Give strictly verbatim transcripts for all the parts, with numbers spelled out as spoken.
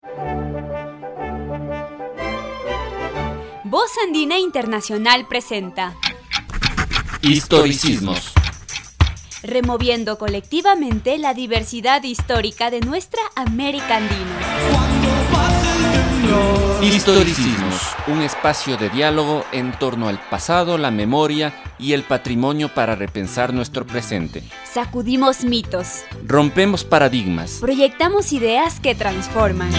Voz Andina Internacional presenta Historicismos. Removiendo colectivamente la diversidad histórica de nuestra América Andina. Historicismos, un espacio de diálogo en torno al pasado, la memoria y el patrimonio para repensar nuestro presente. Sacudimos mitos. Rompemos paradigmas. Proyectamos ideas que transforman.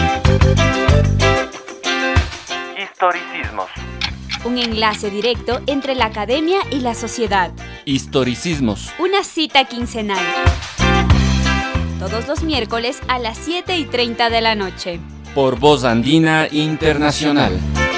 Historicismos. Un enlace directo entre la academia y la sociedad. Historicismos. Una cita quincenal. Todos los miércoles a las siete y treinta de la noche. Por Voz Andina Internacional.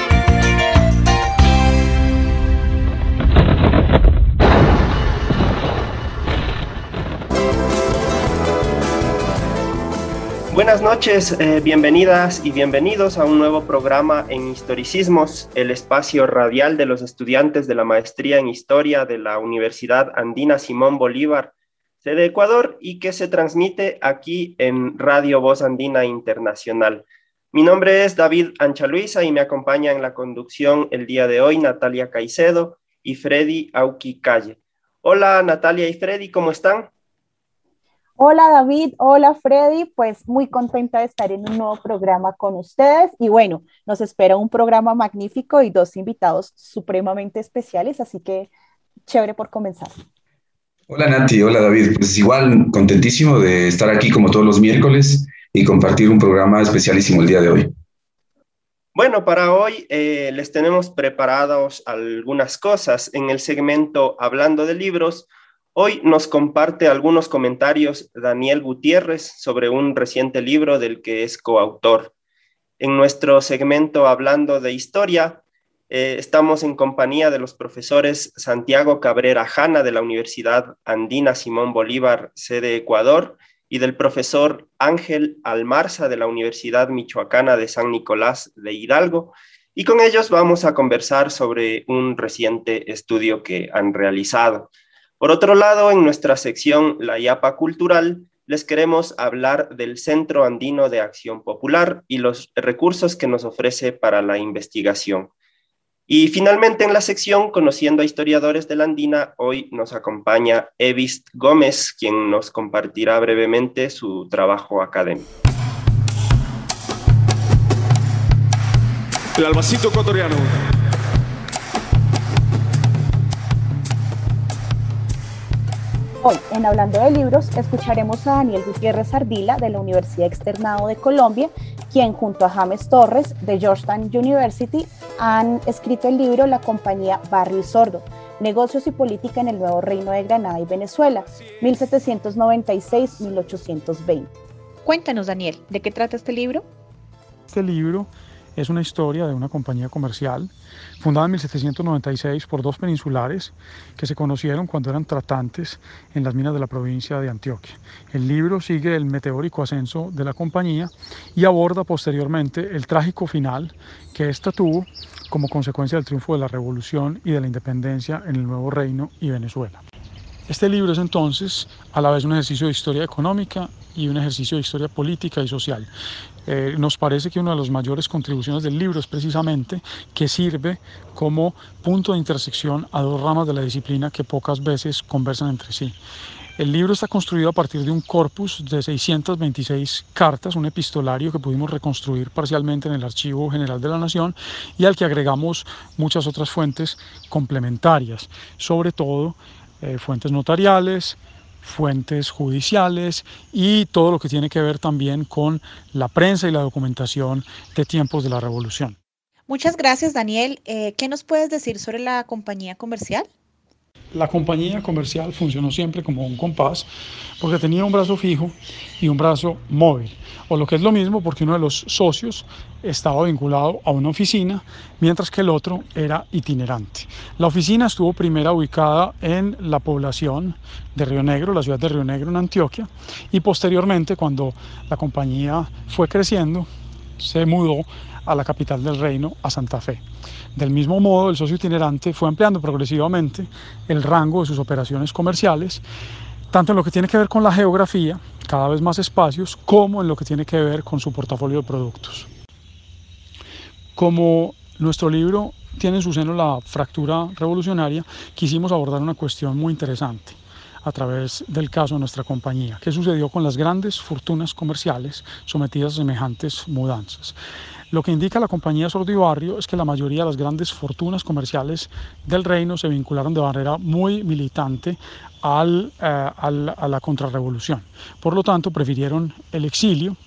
Buenas noches, eh, bienvenidas y bienvenidos a un nuevo programa en Historicismos, el espacio radial de los estudiantes de la maestría en Historia de la Universidad Andina Simón Bolívar, sede Ecuador, y que se transmite aquí en Radio Voz Andina Internacional. Mi nombre es David Anchaluisa y me acompaña en la conducción el día de hoy Natalia Caicedo y Freddy Auqui Calle. Hola Natalia y Freddy, ¿cómo están? Hola David, hola Freddy, pues muy contenta de estar en un nuevo programa con ustedes y bueno, nos espera un programa magnífico y dos invitados supremamente especiales, así que chévere por comenzar. Hola Nati, hola David, pues igual contentísimo de estar aquí como todos los miércoles y compartir un programa especialísimo el día de hoy. Bueno, para hoy eh, les tenemos preparados algunas cosas en el segmento Hablando de Libros. Hoy nos comparte algunos comentarios Daniel Gutiérrez sobre un reciente libro del que es coautor. En nuestro segmento Hablando de Historia, eh, estamos en compañía de los profesores Santiago Cabrera Jana de la Universidad Andina Simón Bolívar, sede Ecuador, y del profesor Ángel Almarza de la Universidad Michoacana de San Nicolás de Hidalgo, y con ellos vamos a conversar sobre un reciente estudio que han realizado. Por otro lado, en nuestra sección La Yapa Cultural, les queremos hablar del Centro Andino de Acción Popular y los recursos que nos ofrece para la investigación. Y finalmente en la sección Conociendo a Historiadores de la Andina, hoy nos acompaña Evist Gómez, quien nos compartirá brevemente su trabajo académico. El albacito ecuatoriano. Hoy, en Hablando de Libros, escucharemos a Daniel Gutiérrez Ardila de la Universidad Externado de Colombia, quien junto a James Torres de Georgetown University han escrito el libro La compañía Barrio y Sordo, Negocios y Política en el Nuevo Reino de Granada y Venezuela, mil setecientos noventa y seis a mil ochocientos veinte. Cuéntanos, Daniel, ¿de qué trata este libro? Este libro es una historia de una compañía comercial fundada en mil setecientos noventa y seis por dos peninsulares que se conocieron cuando eran tratantes en las minas de la provincia de Antioquia. El libro sigue el meteórico ascenso de la compañía y aborda posteriormente el trágico final que ésta tuvo como consecuencia del triunfo de la revolución y de la independencia en el Nuevo Reino y Venezuela. Este libro es entonces a la vez un ejercicio de historia económica y un ejercicio de historia política y social. Eh, nos parece que una de las mayores contribuciones del libro es precisamente que sirve como punto de intersección a dos ramas de la disciplina que pocas veces conversan entre sí. El libro está construido a partir de un corpus de seiscientas veintiséis cartas, un epistolario que pudimos reconstruir parcialmente en el Archivo General de la Nación y al que agregamos muchas otras fuentes complementarias, sobre todo eh, fuentes notariales, fuentes judiciales y todo lo que tiene que ver también con la prensa y la documentación de tiempos de la Revolución. Muchas gracias, Daniel. Eh, ¿Qué nos puedes decir sobre la compañía comercial? La compañía comercial funcionó siempre como un compás porque tenía un brazo fijo y un brazo móvil, o lo que es lo mismo porque uno de los socios estaba vinculado a una oficina, mientras que el otro era itinerante. La oficina estuvo primero ubicada en la población de Río Negro, la ciudad de Río Negro en Antioquia, y posteriormente, cuando la compañía fue creciendo, se mudó a la capital del reino, a Santa Fe. Del mismo modo, el socio itinerante fue ampliando progresivamente el rango de sus operaciones comerciales, tanto en lo que tiene que ver con la geografía cada vez más espacios, como en lo que tiene que ver con su portafolio de productos. Como nuestro libro tiene en su seno la fractura revolucionaria, quisimos abordar una cuestión muy interesante a través del caso de nuestra compañía. ¿Qué sucedió con las grandes fortunas comerciales sometidas a semejantes mudanzas? Lo que indica la compañía Sordo y Barrio es que la mayoría de las grandes fortunas comerciales del reino se vincularon de manera muy militante al, eh, al, a la contrarrevolución. Por lo tanto, prefirieron el exilio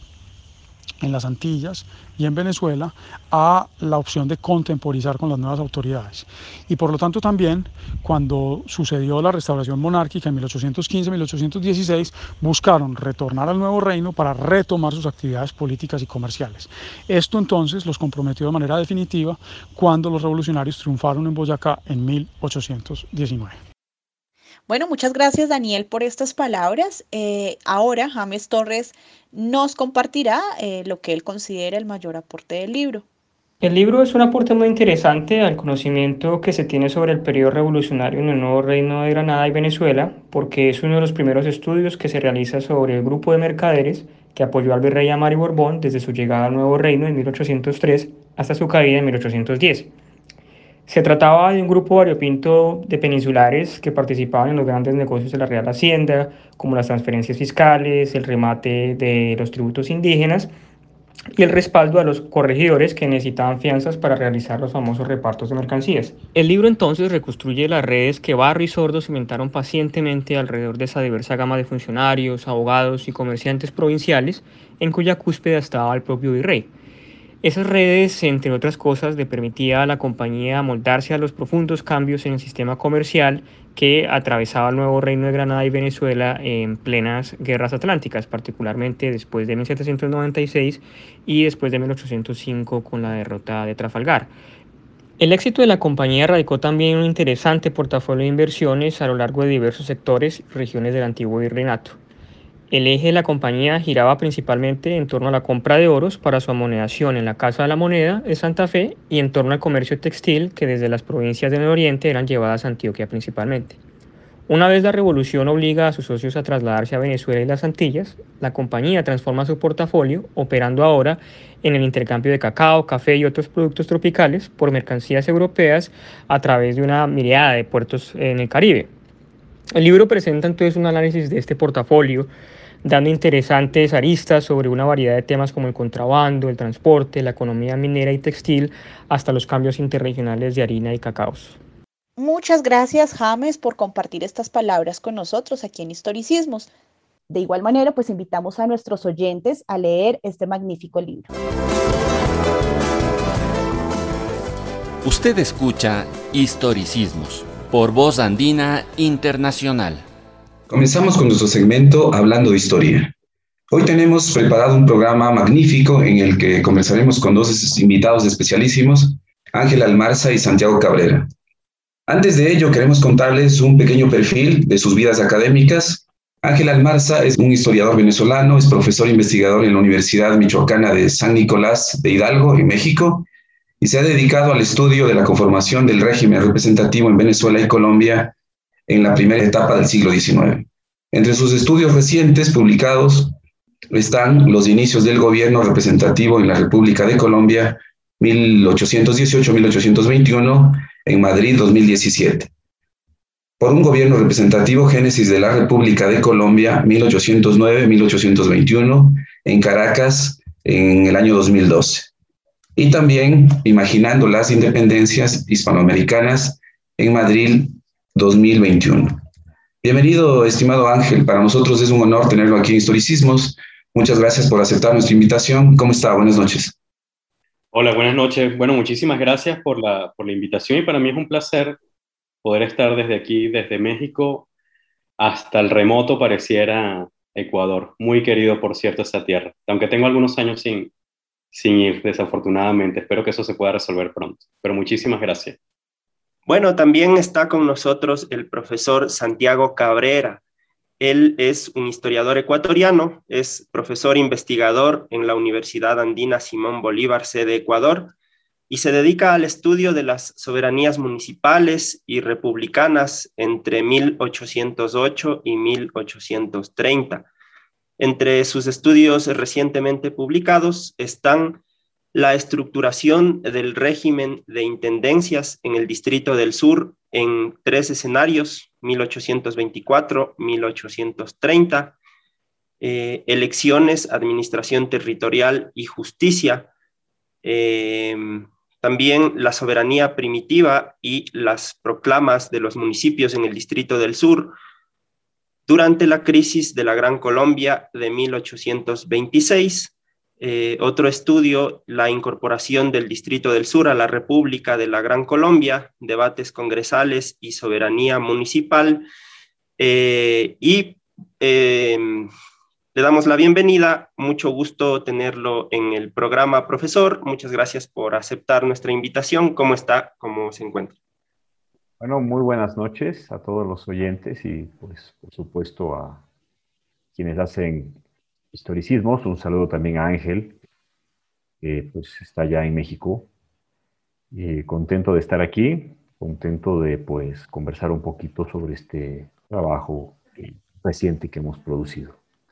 en las Antillas y en Venezuela a la opción de contemporizar con las nuevas autoridades. Y por lo tanto también, cuando sucedió la restauración monárquica en mil ochocientos quince a mil ochocientos dieciséis, buscaron retornar al nuevo reino para retomar sus actividades políticas y comerciales. Esto entonces los comprometió de manera definitiva cuando los revolucionarios triunfaron en Boyacá en mil ochocientos diecinueve. Bueno, muchas gracias, Daniel, por estas palabras. Eh, ahora James Torres nos compartirá eh, lo que él considera el mayor aporte del libro. El libro es un aporte muy interesante al conocimiento que se tiene sobre el periodo revolucionario en el nuevo reino de Granada y Venezuela, porque es uno de los primeros estudios que se realiza sobre el grupo de mercaderes que apoyó al virrey Amari Borbón desde su llegada al nuevo reino en mil ochocientos tres hasta su caída en mil ochocientos diez. Se trataba de un grupo variopinto de peninsulares que participaban en los grandes negocios de la Real Hacienda, como las transferencias fiscales, el remate de los tributos indígenas y el respaldo a los corregidores que necesitaban fianzas para realizar los famosos repartos de mercancías. El libro entonces reconstruye las redes que Barrio y Sordo cimentaron pacientemente alrededor de esa diversa gama de funcionarios, abogados y comerciantes provinciales, en cuya cúspide estaba el propio virrey. Esas redes, entre otras cosas, le permitía a la compañía moldarse a los profundos cambios en el sistema comercial que atravesaba el nuevo reino de Granada y Venezuela en plenas guerras atlánticas, particularmente después de mil setecientos noventa y seis y después de mil ochocientos cinco con la derrota de Trafalgar. El éxito de la compañía radicó también en un interesante portafolio de inversiones a lo largo de diversos sectores y regiones del antiguo virreinato. El eje de la compañía giraba principalmente en torno a la compra de oros para su amonedación en la Casa de la Moneda de Santa Fe y en torno al comercio textil que desde las provincias del Oriente eran llevadas a Antioquia principalmente. Una vez la revolución obliga a sus socios a trasladarse a Venezuela y las Antillas, la compañía transforma su portafolio, operando ahora en el intercambio de cacao, café y otros productos tropicales por mercancías europeas a través de una mirada de puertos en el Caribe. El libro presenta entonces un análisis de este portafolio, dando interesantes aristas sobre una variedad de temas como el contrabando, el transporte, la economía minera y textil, hasta los cambios interregionales de harina y cacaos. Muchas gracias, James, por compartir estas palabras con nosotros aquí en Historicismos. De igual manera, pues invitamos a nuestros oyentes a leer este magnífico libro. Usted escucha Historicismos por Voz Andina Internacional. Comenzamos con nuestro segmento Hablando de Historia. Hoy tenemos preparado un programa magnífico en el que conversaremos con dos invitados especialísimos, Ángel Almarza y Santiago Cabrera. Antes de ello, queremos contarles un pequeño perfil de sus vidas académicas. Ángel Almarza es un historiador venezolano, es profesor investigador en la Universidad Michoacana de San Nicolás de Hidalgo, en México, y se ha dedicado al estudio de la conformación del régimen representativo en Venezuela y Colombia en la primera etapa del siglo diecinueve. Entre sus estudios recientes publicados están los inicios del gobierno representativo en la República de Colombia, mil ochocientos dieciocho a mil ochocientos veintiuno, en Madrid, dos mil diecisiete. Por un gobierno representativo, génesis de la República de Colombia, mil ochocientos nueve a mil ochocientos veintiuno, en Caracas, en el año dos mil doce. Y también Imaginando las Independencias Hispanoamericanas, en Madrid, dos mil veintiuno. Bienvenido, estimado Ángel. Para nosotros es un honor tenerlo aquí en Historicismos. Muchas gracias por aceptar nuestra invitación. ¿Cómo está? Buenas noches. Hola, buenas noches. Bueno, muchísimas gracias por la, por la invitación y para mí es un placer poder estar desde aquí, desde México, hasta el remoto pareciera Ecuador. Muy querido, por cierto, esta tierra. Aunque tengo algunos años sin, sin ir, desafortunadamente. Espero que eso se pueda resolver pronto. Pero muchísimas gracias. Bueno, también está con nosotros el profesor Santiago Cabrera. Él es un historiador ecuatoriano, es profesor investigador en la Universidad Andina Simón Bolívar, sede Ecuador, y se dedica al estudio de las soberanías municipales y republicanas entre mil ochocientos ocho y mil ochocientos treinta. Entre sus estudios recientemente publicados están la estructuración del régimen de intendencias en el Distrito del Sur en tres escenarios, mil ochocientos veinticuatro a mil ochocientos treinta, eh, elecciones, administración territorial y justicia, eh, también la soberanía primitiva y las proclamas de los municipios en el Distrito del Sur durante la crisis de la Gran Colombia de mil ochocientos veintiséis. Eh, otro estudio, la incorporación del Distrito del Sur a la República de la Gran Colombia, debates congresales y soberanía municipal. Eh, y eh, le damos la bienvenida, mucho gusto tenerlo en el programa, profesor. Muchas gracias por aceptar nuestra invitación. ¿Cómo está? ¿Cómo se encuentra? Bueno, muy buenas noches a todos los oyentes y, pues, por supuesto, a quienes hacen historicismos. Un saludo también a Ángel, que pues está ya en México. Eh, contento de estar aquí, contento de pues conversar un poquito sobre este trabajo eh, reciente que hemos producido.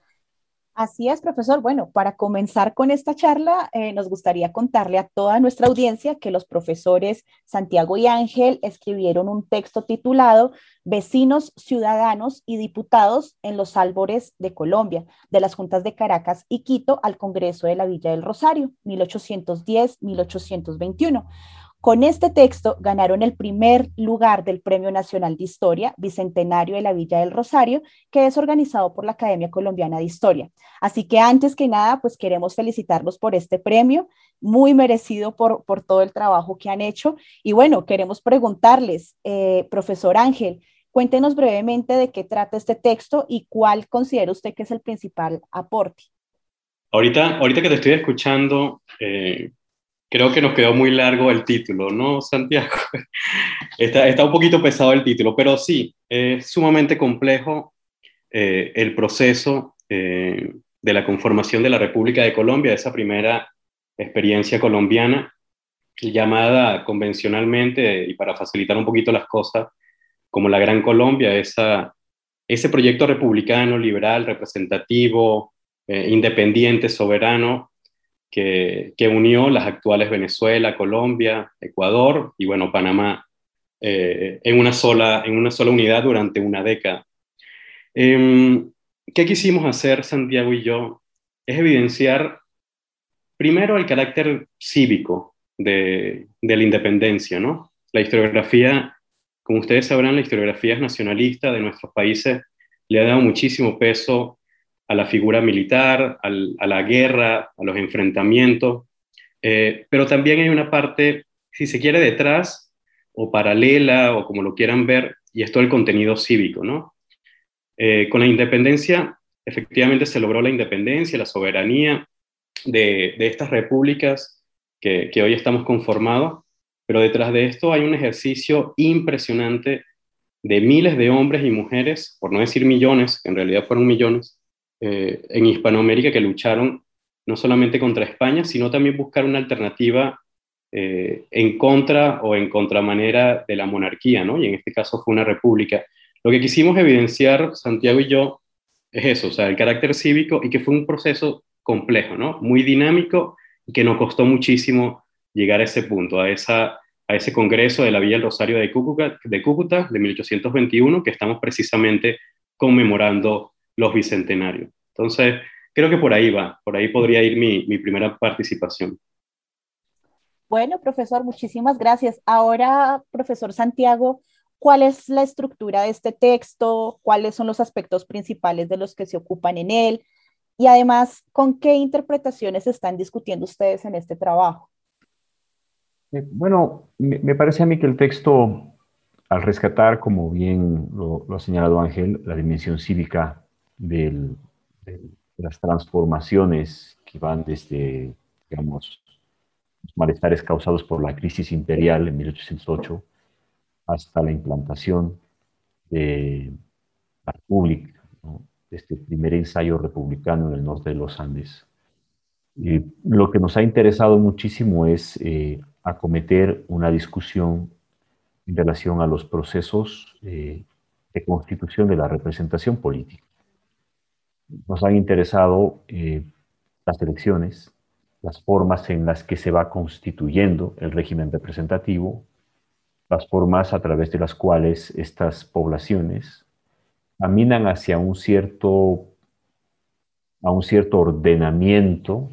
Así es, profesor. Bueno, para comenzar con esta charla, eh, nos gustaría contarle a toda nuestra audiencia que los profesores Santiago y Ángel escribieron un texto titulado Vecinos, Ciudadanos y Diputados en los Albores de Colombia, de las Juntas de Caracas y Quito al Congreso de la Villa del Rosario, mil ochocientos diez a mil ochocientos veintiuno. Con este texto ganaron el primer lugar del Premio Nacional de Historia, Bicentenario de la Villa del Rosario, que es organizado por la Academia Colombiana de Historia. Así que antes que nada, pues queremos felicitarlos por este premio, muy merecido por, por todo el trabajo que han hecho. Y bueno, queremos preguntarles, eh, profesor Ángel, cuéntenos brevemente de qué trata este texto y cuál considera usted que es el principal aporte. Ahorita, ahorita que te estoy escuchando, eh... creo que nos quedó muy largo el título, ¿no, Santiago? está, está un poquito pesado el título, pero sí, es sumamente complejo eh, el proceso eh, de la conformación de la República de Colombia, esa primera experiencia colombiana, llamada convencionalmente, y para facilitar un poquito las cosas, como la Gran Colombia, esa, ese proyecto republicano, liberal, representativo, eh, independiente, soberano, Que, que unió las actuales Venezuela, Colombia, Ecuador y, bueno, Panamá eh, en, una sola, en una sola unidad durante una década. Eh, ¿Qué quisimos hacer Santiago y yo? Es evidenciar primero el carácter cívico de, de la independencia, ¿no? La historiografía, como ustedes sabrán, la historiografía nacionalista de nuestros países le ha dado muchísimo peso a la figura militar, al, a la guerra, a los enfrentamientos, eh, pero también hay una parte, si se quiere, detrás o paralela o como lo quieran ver, y esto es el contenido cívico, ¿no? Eh, con la independencia, efectivamente se logró la independencia, la soberanía de, de estas repúblicas que, que hoy estamos conformados, pero detrás de esto hay un ejercicio impresionante de miles de hombres y mujeres, por no decir millones, que en realidad fueron millones, Eh, en Hispanoamérica que lucharon no solamente contra España, sino también buscar una alternativa eh, en contra o en contramanera de la monarquía, ¿no? Y en este caso fue una república. Lo que quisimos evidenciar, Santiago y yo, es eso, o sea, el carácter cívico y que fue un proceso complejo, ¿no? Muy dinámico y que nos costó muchísimo llegar a ese punto, a, esa, a ese congreso de la Villa del Rosario de Cúcuta, de Cúcuta de mil ochocientos veintiuno, que estamos precisamente conmemorando los bicentenarios. Entonces, creo que por ahí va, por ahí podría ir mi, mi primera participación. Bueno, profesor, muchísimas gracias. Ahora, profesor Santiago, ¿cuál es la estructura de este texto? ¿Cuáles son los aspectos principales de los que se ocupan en él? Y además, ¿con qué interpretaciones están discutiendo ustedes en este trabajo? Eh, bueno, me, me parece a mí que el texto, al rescatar, como bien lo, lo ha señalado Ángel, la dimensión cívica del, de las transformaciones que van desde, digamos, los malestares causados por la crisis imperial en mil ochocientos ocho hasta la implantación de la República, ¿no? Este primer ensayo republicano en el norte de los Andes. Y lo que nos ha interesado muchísimo es eh, acometer una discusión en relación a los procesos eh, de constitución de la representación política. Nos han interesado eh, las elecciones, las formas en las que se va constituyendo el régimen representativo, las formas a través de las cuales estas poblaciones caminan hacia un cierto, a un cierto ordenamiento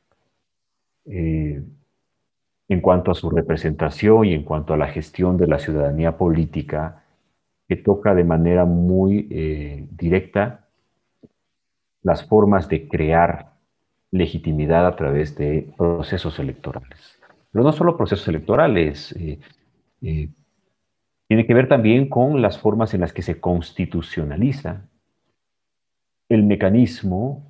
eh, en cuanto a su representación y en cuanto a la gestión de la ciudadanía política, que toca de manera muy eh, directa las formas de crear legitimidad a través de procesos electorales. Pero no solo procesos electorales, eh, eh, tiene que ver también con las formas en las que se constitucionaliza el mecanismo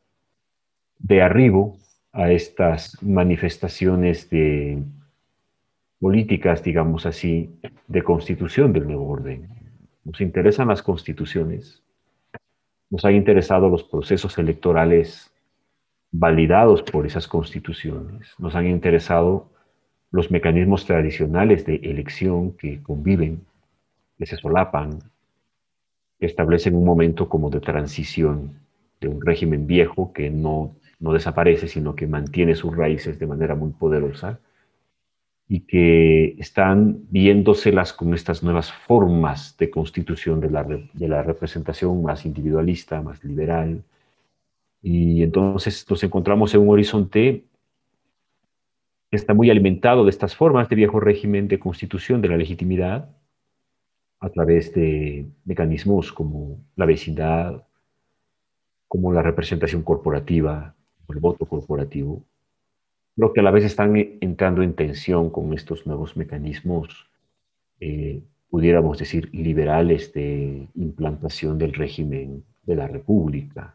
de arribo a estas manifestaciones de políticas, digamos así, de constitución del nuevo orden. Nos interesan las constituciones, nos han interesado los procesos electorales validados por esas constituciones, nos han interesado los mecanismos tradicionales de elección que conviven, que se solapan, que establecen un momento como de transición de un régimen viejo que no, no desaparece, sino que mantiene sus raíces de manera muy poderosa y que están viéndoselas con estas nuevas formas de constitución de la, de la representación más individualista, más liberal. Y entonces nos encontramos en un horizonte que está muy alimentado de estas formas de viejo régimen de constitución de la legitimidad a través de mecanismos como la vecindad, como la representación corporativa, el voto corporativo, pero que a la vez están entrando en tensión con estos nuevos mecanismos, eh, pudiéramos decir, liberales de implantación del régimen de la República.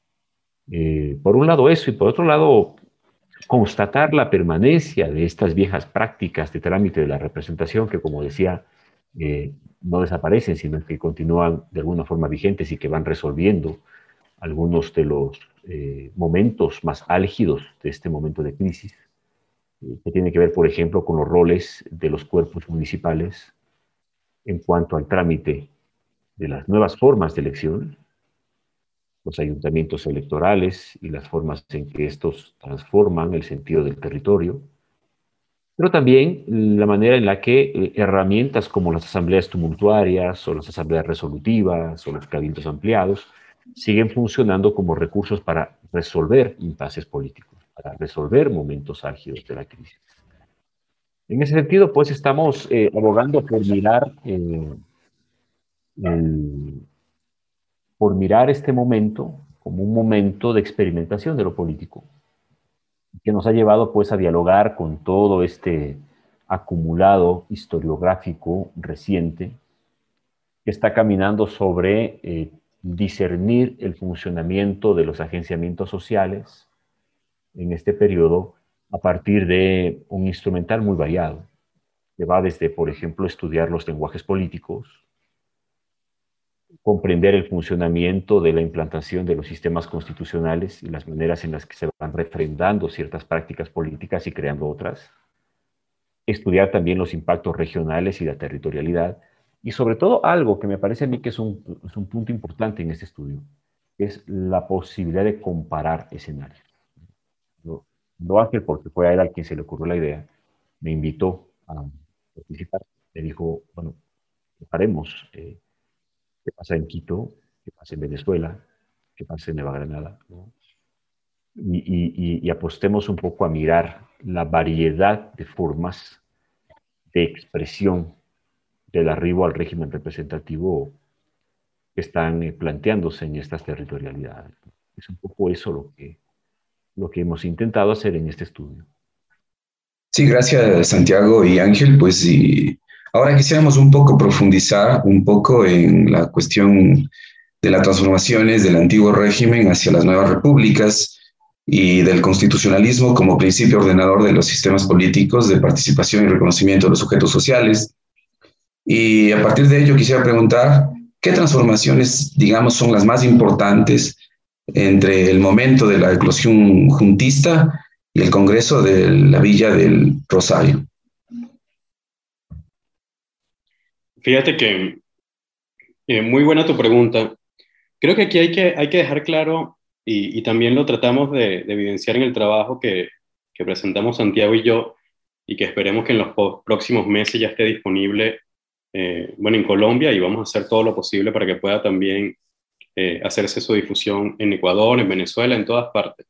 Eh, por un lado eso, y por otro lado, constatar la permanencia de estas viejas prácticas de trámite de la representación que, como decía, eh, no desaparecen, sino que continúan de alguna forma vigentes y que van resolviendo algunos de los eh, momentos más álgidos de este momento de crisis, eh, que tiene que ver, por ejemplo, con los roles de los cuerpos municipales en cuanto al trámite de las nuevas formas de elección, los ayuntamientos electorales y las formas en que estos transforman el sentido del territorio, pero también la manera en la que eh, herramientas como las asambleas tumultuarias o las asambleas resolutivas o los cabildos ampliados siguen funcionando como recursos para resolver impases políticos, para resolver momentos álgidos de la crisis. En ese sentido, pues estamos eh, abogando por mirar, eh, el, por mirar este momento como un momento de experimentación de lo político, que nos ha llevado pues a dialogar con todo este acumulado historiográfico reciente que está caminando sobre eh, discernir el funcionamiento de los agenciamientos sociales en este periodo a partir de un instrumental muy variado, que va desde, por ejemplo, estudiar los lenguajes políticos, comprender el funcionamiento de la implantación de los sistemas constitucionales y las maneras en las que se van refrendando ciertas prácticas políticas y creando otras, estudiar también los impactos regionales y la territorialidad, y sobre todo algo que me parece a mí que es un, es un punto importante en este estudio, que es la posibilidad de comparar escenarios. Lo, lo Ángel, porque fue a él al quien se le ocurrió la idea, me invitó a participar, me dijo, bueno, haremos eh, qué pasa en Quito, qué pasa en Venezuela, qué pasa en Nueva Granada, ¿no? y, y, y apostemos un poco a mirar la variedad de formas de expresión del arribo al régimen representativo que están eh, planteándose en estas territorialidades. Es un poco eso lo que, lo que hemos intentado hacer en este estudio. Sí, gracias Santiago y Ángel. Pues y ahora quisiéramos un poco profundizar un poco en la cuestión de las transformaciones del antiguo régimen hacia las nuevas repúblicas y del constitucionalismo como principio ordenador de los sistemas políticos de participación y reconocimiento de los sujetos sociales. Y a partir de ello quisiera preguntar, ¿qué transformaciones, digamos, son las más importantes entre el momento de la eclosión juntista y el Congreso de la Villa del Rosario? Fíjate que eh, muy buena tu pregunta, Creo que aquí hay que, hay que dejar claro, y, y también lo tratamos de, de evidenciar en el trabajo que, que presentamos Santiago y yo, y que esperemos que en los próximos meses ya esté disponible, eh, bueno, en Colombia, y vamos a hacer todo lo posible para que pueda también eh, hacerse su difusión en Ecuador, en Venezuela, en todas partes.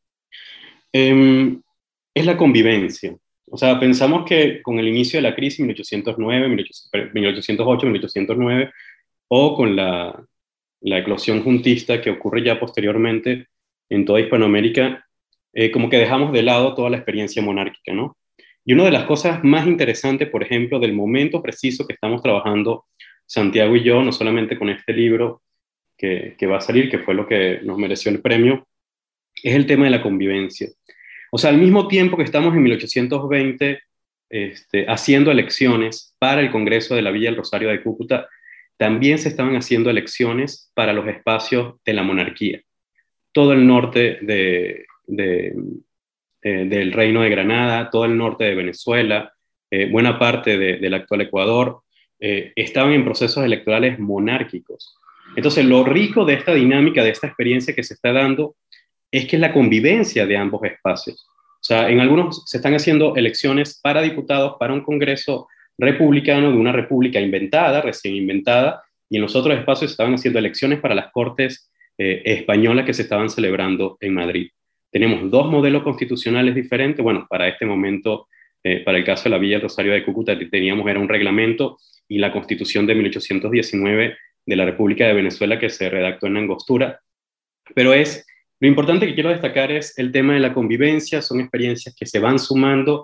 Eh, es la convivencia. O sea, pensamos que con el inicio de la crisis, mil ochocientos nueve, mil ochocientos ocho, mil ochocientos nueve, o con la, la eclosión juntista que ocurre ya posteriormente en toda Hispanoamérica, eh, como que dejamos de lado toda la experiencia monárquica, ¿no? Y una de las cosas más interesantes, por ejemplo, del momento preciso que estamos trabajando Santiago y yo, no solamente con este libro que, que va a salir, que fue lo que nos mereció el premio, es el tema de la convivencia. O sea, al mismo tiempo que estamos en mil ochocientos veinte este, haciendo elecciones para el Congreso de la Villa del Rosario de Cúcuta, también se estaban haciendo elecciones para los espacios de la monarquía. Todo el norte de, de, eh, del Reino de Granada, todo el norte de Venezuela, eh, buena parte de, del actual Ecuador, eh, estaban en procesos electorales monárquicos. Entonces, lo rico de esta dinámica, de esta experiencia que se está dando, es que es la convivencia de ambos espacios. O sea, en algunos se están haciendo elecciones para diputados, para un Congreso republicano de una república inventada, recién inventada, y en los otros espacios se estaban haciendo elecciones para las Cortes eh, españolas que se estaban celebrando en Madrid. Tenemos dos modelos constitucionales diferentes. Bueno, para este momento, eh, para el caso de la Villa del Rosario de Cúcuta, teníamos era un reglamento y la Constitución de mil ochocientos diecinueve de la República de Venezuela que se redactó en Angostura. Pero es, lo importante que quiero destacar es el tema de la convivencia. Son experiencias que se van sumando.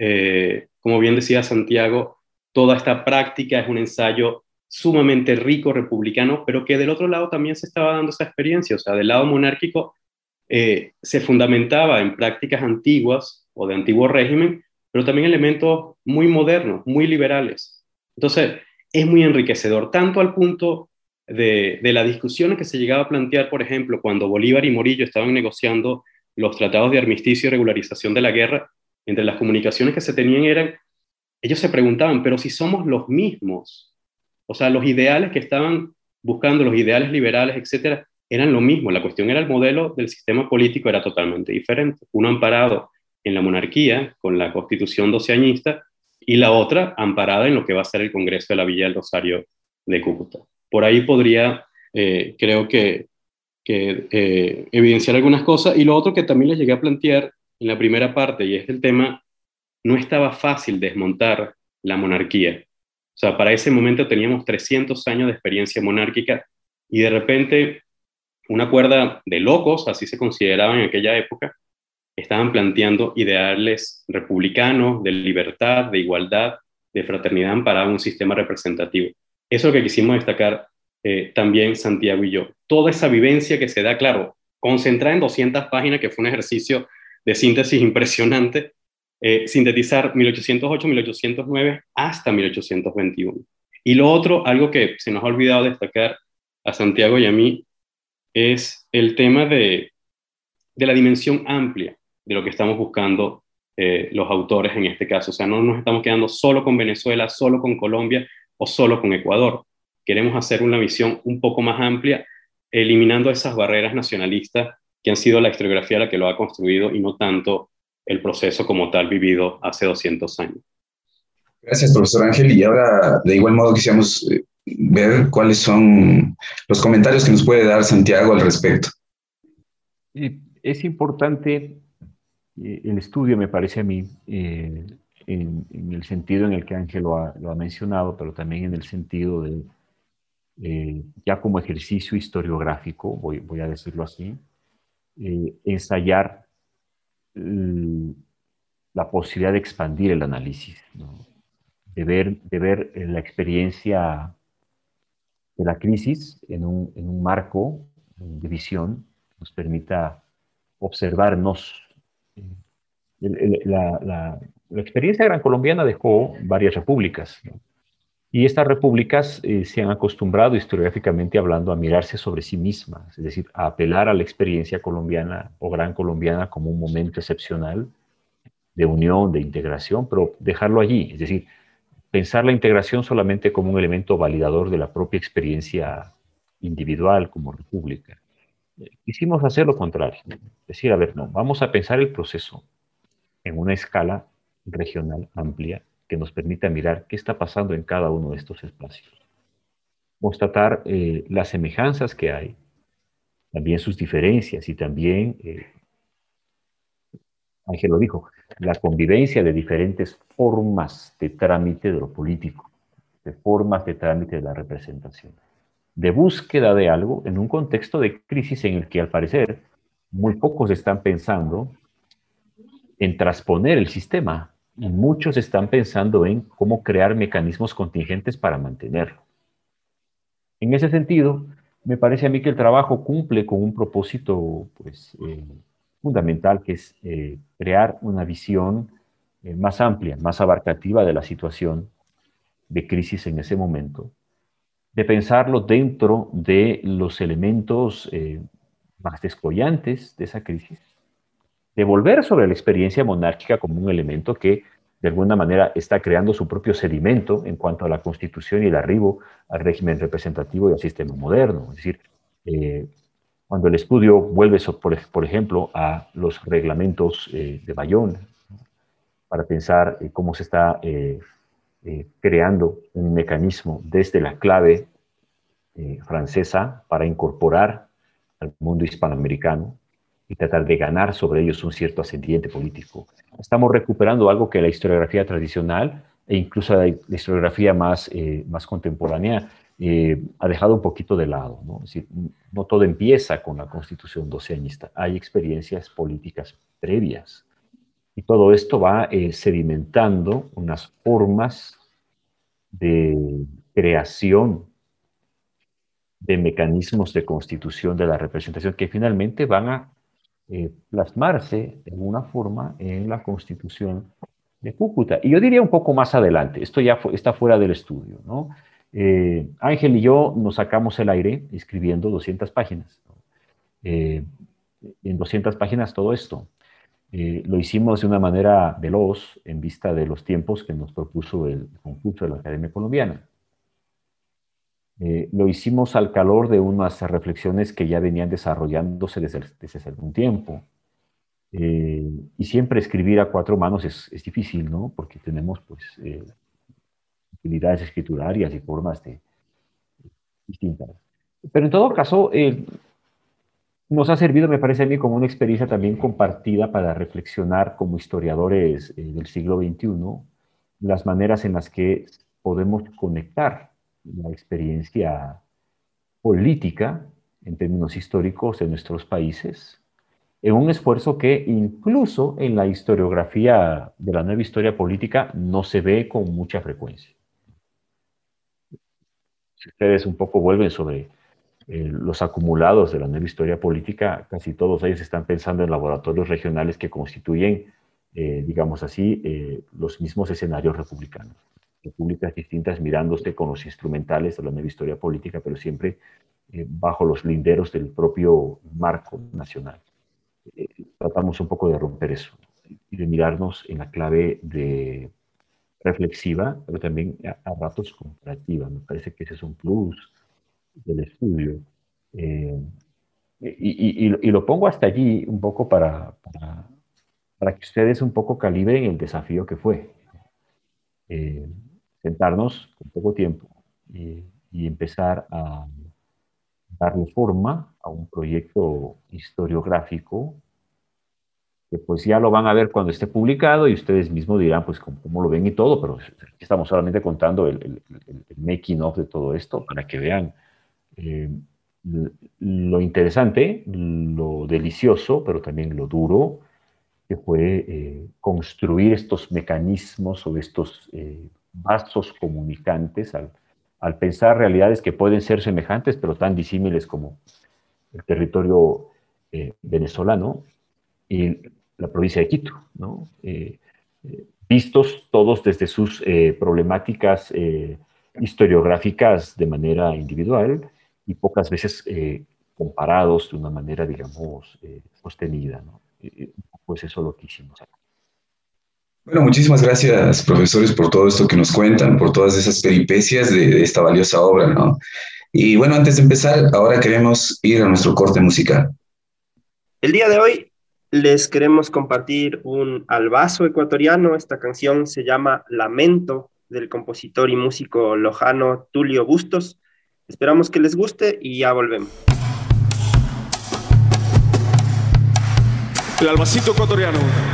Eh, como bien decía Santiago, toda esta práctica es un ensayo sumamente rico republicano, pero que del otro lado también se estaba dando esa experiencia. O sea, del lado monárquico eh, se fundamentaba en prácticas antiguas o de antiguo régimen, pero también elementos muy modernos, muy liberales. Entonces, es muy enriquecedor, tanto al punto de, de las discusiones que se llegaba a plantear, por ejemplo, cuando Bolívar y Morillo estaban negociando los tratados de armisticio y regularización de la guerra. Entre las comunicaciones que se tenían eran, ellos se preguntaban, pero si somos los mismos, o sea, los ideales que estaban buscando, los ideales liberales, etcétera, eran lo mismo. La cuestión era el modelo del sistema político era totalmente diferente. Uno amparado en la monarquía, con la constitución doceañista, y la otra amparada en lo que va a ser el Congreso de la Villa del Rosario de Cúcuta. Por ahí podría, eh, creo que, que eh, evidenciar algunas cosas. Y lo otro que también les llegué a plantear en la primera parte, y es el tema, no estaba fácil desmontar la monarquía. O sea, para ese momento teníamos trescientos años de experiencia monárquica y de repente una cuerda de locos, así se consideraban en aquella época, estaban planteando ideales republicanos, de libertad, de igualdad, de fraternidad amparada en un sistema representativo. Eso es lo que quisimos destacar eh, también Santiago y yo. Toda esa vivencia que se da, claro, concentrada en doscientas páginas, que fue un ejercicio de síntesis impresionante, eh, sintetizar mil ochocientos ocho, mil ochocientos nueve hasta mil ochocientos veintiuno. Y lo otro, algo que se nos ha olvidado destacar a Santiago y a mí, es el tema de, de la dimensión amplia de lo que estamos buscando eh, los autores en este caso. O sea, no nos estamos quedando solo con Venezuela, solo con Colombia o solo con Ecuador. Queremos hacer una visión un poco más amplia, eliminando esas barreras nacionalistas que han sido la historiografía la que lo ha construido y no tanto el proceso como tal vivido hace doscientos años. Gracias, profesor Ángel. Y ahora, de igual modo, quisiéramos ver cuáles son los comentarios que nos puede dar Santiago al respecto. Es importante el estudio, me parece a mí, eh, en, en el sentido en el que Ángel lo ha, lo ha mencionado, pero también en el sentido de, eh, ya como ejercicio historiográfico, voy, voy a decirlo así, eh, ensayar eh, la posibilidad de expandir el análisis, ¿no? de, ver, de ver la experiencia de la crisis en un, en un marco de visión que nos permita observarnos. El, el, la, la, la experiencia gran colombiana dejó varias repúblicas, ¿no? Y estas repúblicas eh, se han acostumbrado historiográficamente hablando a mirarse sobre sí mismas, es decir, a apelar a la experiencia colombiana o gran colombiana como un momento excepcional de unión, de integración, pero dejarlo allí, es decir, pensar la integración solamente como un elemento validador de la propia experiencia individual como república. Quisimos hacer lo contrario, decir, a ver, no, vamos a pensar el proceso en una escala regional amplia que nos permita mirar qué está pasando en cada uno de estos espacios. Constatar eh, las semejanzas que hay, también sus diferencias y también, eh, Ángel lo dijo, la convivencia de diferentes formas de trámite de lo político, de formas de trámite de la representación, de búsqueda de algo en un contexto de crisis en el que al parecer muy pocos están pensando en transponer el sistema y muchos están pensando en cómo crear mecanismos contingentes para mantenerlo. En ese sentido, me parece a mí que el trabajo cumple con un propósito pues, eh, fundamental, que es eh, crear una visión eh, más amplia, más abarcativa de la situación de crisis en ese momento, de pensarlo dentro de los elementos eh, más descollantes de esa crisis, de volver sobre la experiencia monárquica como un elemento que de alguna manera está creando su propio sedimento en cuanto a la Constitución y el arribo al régimen representativo y al sistema moderno. Es decir, eh, cuando el estudio vuelve, so, por, por ejemplo, a los reglamentos eh, de Bayonne, ¿no? Para pensar eh, cómo se está eh, eh, creando un mecanismo desde la clave eh, francesa para incorporar al mundo hispanoamericano y tratar de ganar sobre ellos un cierto ascendiente político. Estamos recuperando algo que la historiografía tradicional e incluso la, la historiografía más, eh, más contemporánea eh, ha dejado un poquito de lado, ¿no? Es decir, no todo empieza con la Constitución doceañista, hay experiencias políticas previas. Y todo esto va eh, sedimentando unas formas de creación de mecanismos de constitución de la representación que finalmente van a Eh, plasmarse de alguna forma en la Constitución de Cúcuta. Y yo diría un poco más adelante, esto ya fu está fuera del estudio, ¿no? Eh, Ángel y yo nos sacamos el aire escribiendo doscientas páginas. ¿No? Eh, en doscientas páginas todo esto. Eh, lo hicimos de una manera veloz en vista de los tiempos que nos propuso el concurso de la Academia Colombiana. Eh, lo hicimos al calor de unas reflexiones que ya venían desarrollándose desde, desde hace algún tiempo. Eh, y siempre escribir a cuatro manos es, es difícil, ¿no? Porque tenemos, pues, eh, utilidades escriturarias y formas de, distintas. Pero en todo caso, eh, nos ha servido, me parece a mí, como una experiencia también compartida para reflexionar como historiadores eh, del siglo veintiuno, las maneras en las que podemos conectar la experiencia política en términos históricos de nuestros países, en un esfuerzo que incluso en la historiografía de la nueva historia política no se ve con mucha frecuencia. Si ustedes un poco vuelven sobre eh, los acumulados de la nueva historia política, casi todos ellos están pensando en laboratorios regionales que constituyen, eh, digamos así, eh, los mismos escenarios republicanos. Repúblicas distintas mirándose con los instrumentales de la nueva historia política, pero siempre eh, bajo los linderos del propio marco nacional. Eh, tratamos un poco de romper eso y de mirarnos en la clave de reflexiva, pero también a, a ratos comparativa. Me parece que ese es un plus del estudio. Eh, y, y, y lo pongo hasta allí un poco para, para, para que ustedes un poco calibren el desafío que fue. Eh, sentarnos con poco tiempo y, y empezar a darle forma a un proyecto historiográfico que pues ya lo van a ver cuando esté publicado y ustedes mismos dirán pues cómo, cómo lo ven y todo, pero estamos solamente contando el, el, el, el making of de todo esto para que vean eh, lo interesante, lo delicioso, pero también lo duro que fue eh, construir estos mecanismos o estos eh, vasos comunicantes al, al pensar realidades que pueden ser semejantes pero tan disímiles como el territorio eh, venezolano y la provincia de Quito, ¿no? Eh, eh, vistos todos desde sus eh, problemáticas eh, historiográficas de manera individual y pocas veces eh, comparados de una manera, digamos, eh, sostenida, ¿no? Eh, pues eso lo que hicimos acá. Bueno, muchísimas gracias, profesores, por todo esto que nos cuentan, por todas esas peripecias de, de esta valiosa obra, ¿no? Y bueno, antes de empezar, ahora queremos ir a nuestro corte musical. El día de hoy les queremos compartir un albazo ecuatoriano. Esta canción se llama Lamento, del compositor y músico lojano Tulio Bustos. Esperamos que les guste y ya volvemos. El albacito ecuatoriano.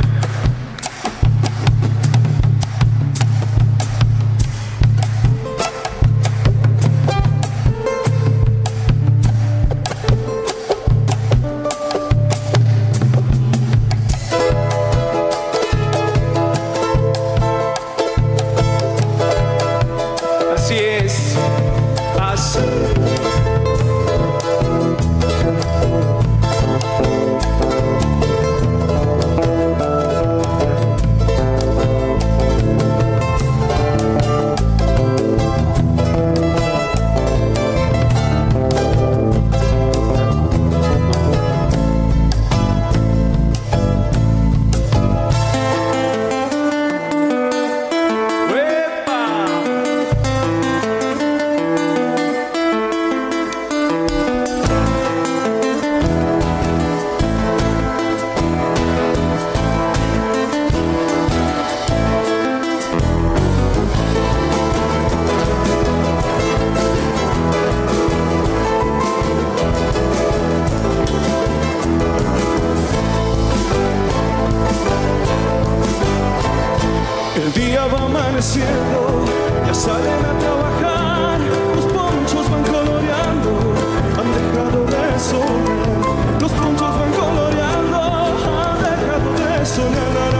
Ya salen a trabajar, los ponchos van coloreando, han dejado de sonar, los ponchos van coloreando, han dejado de sonar.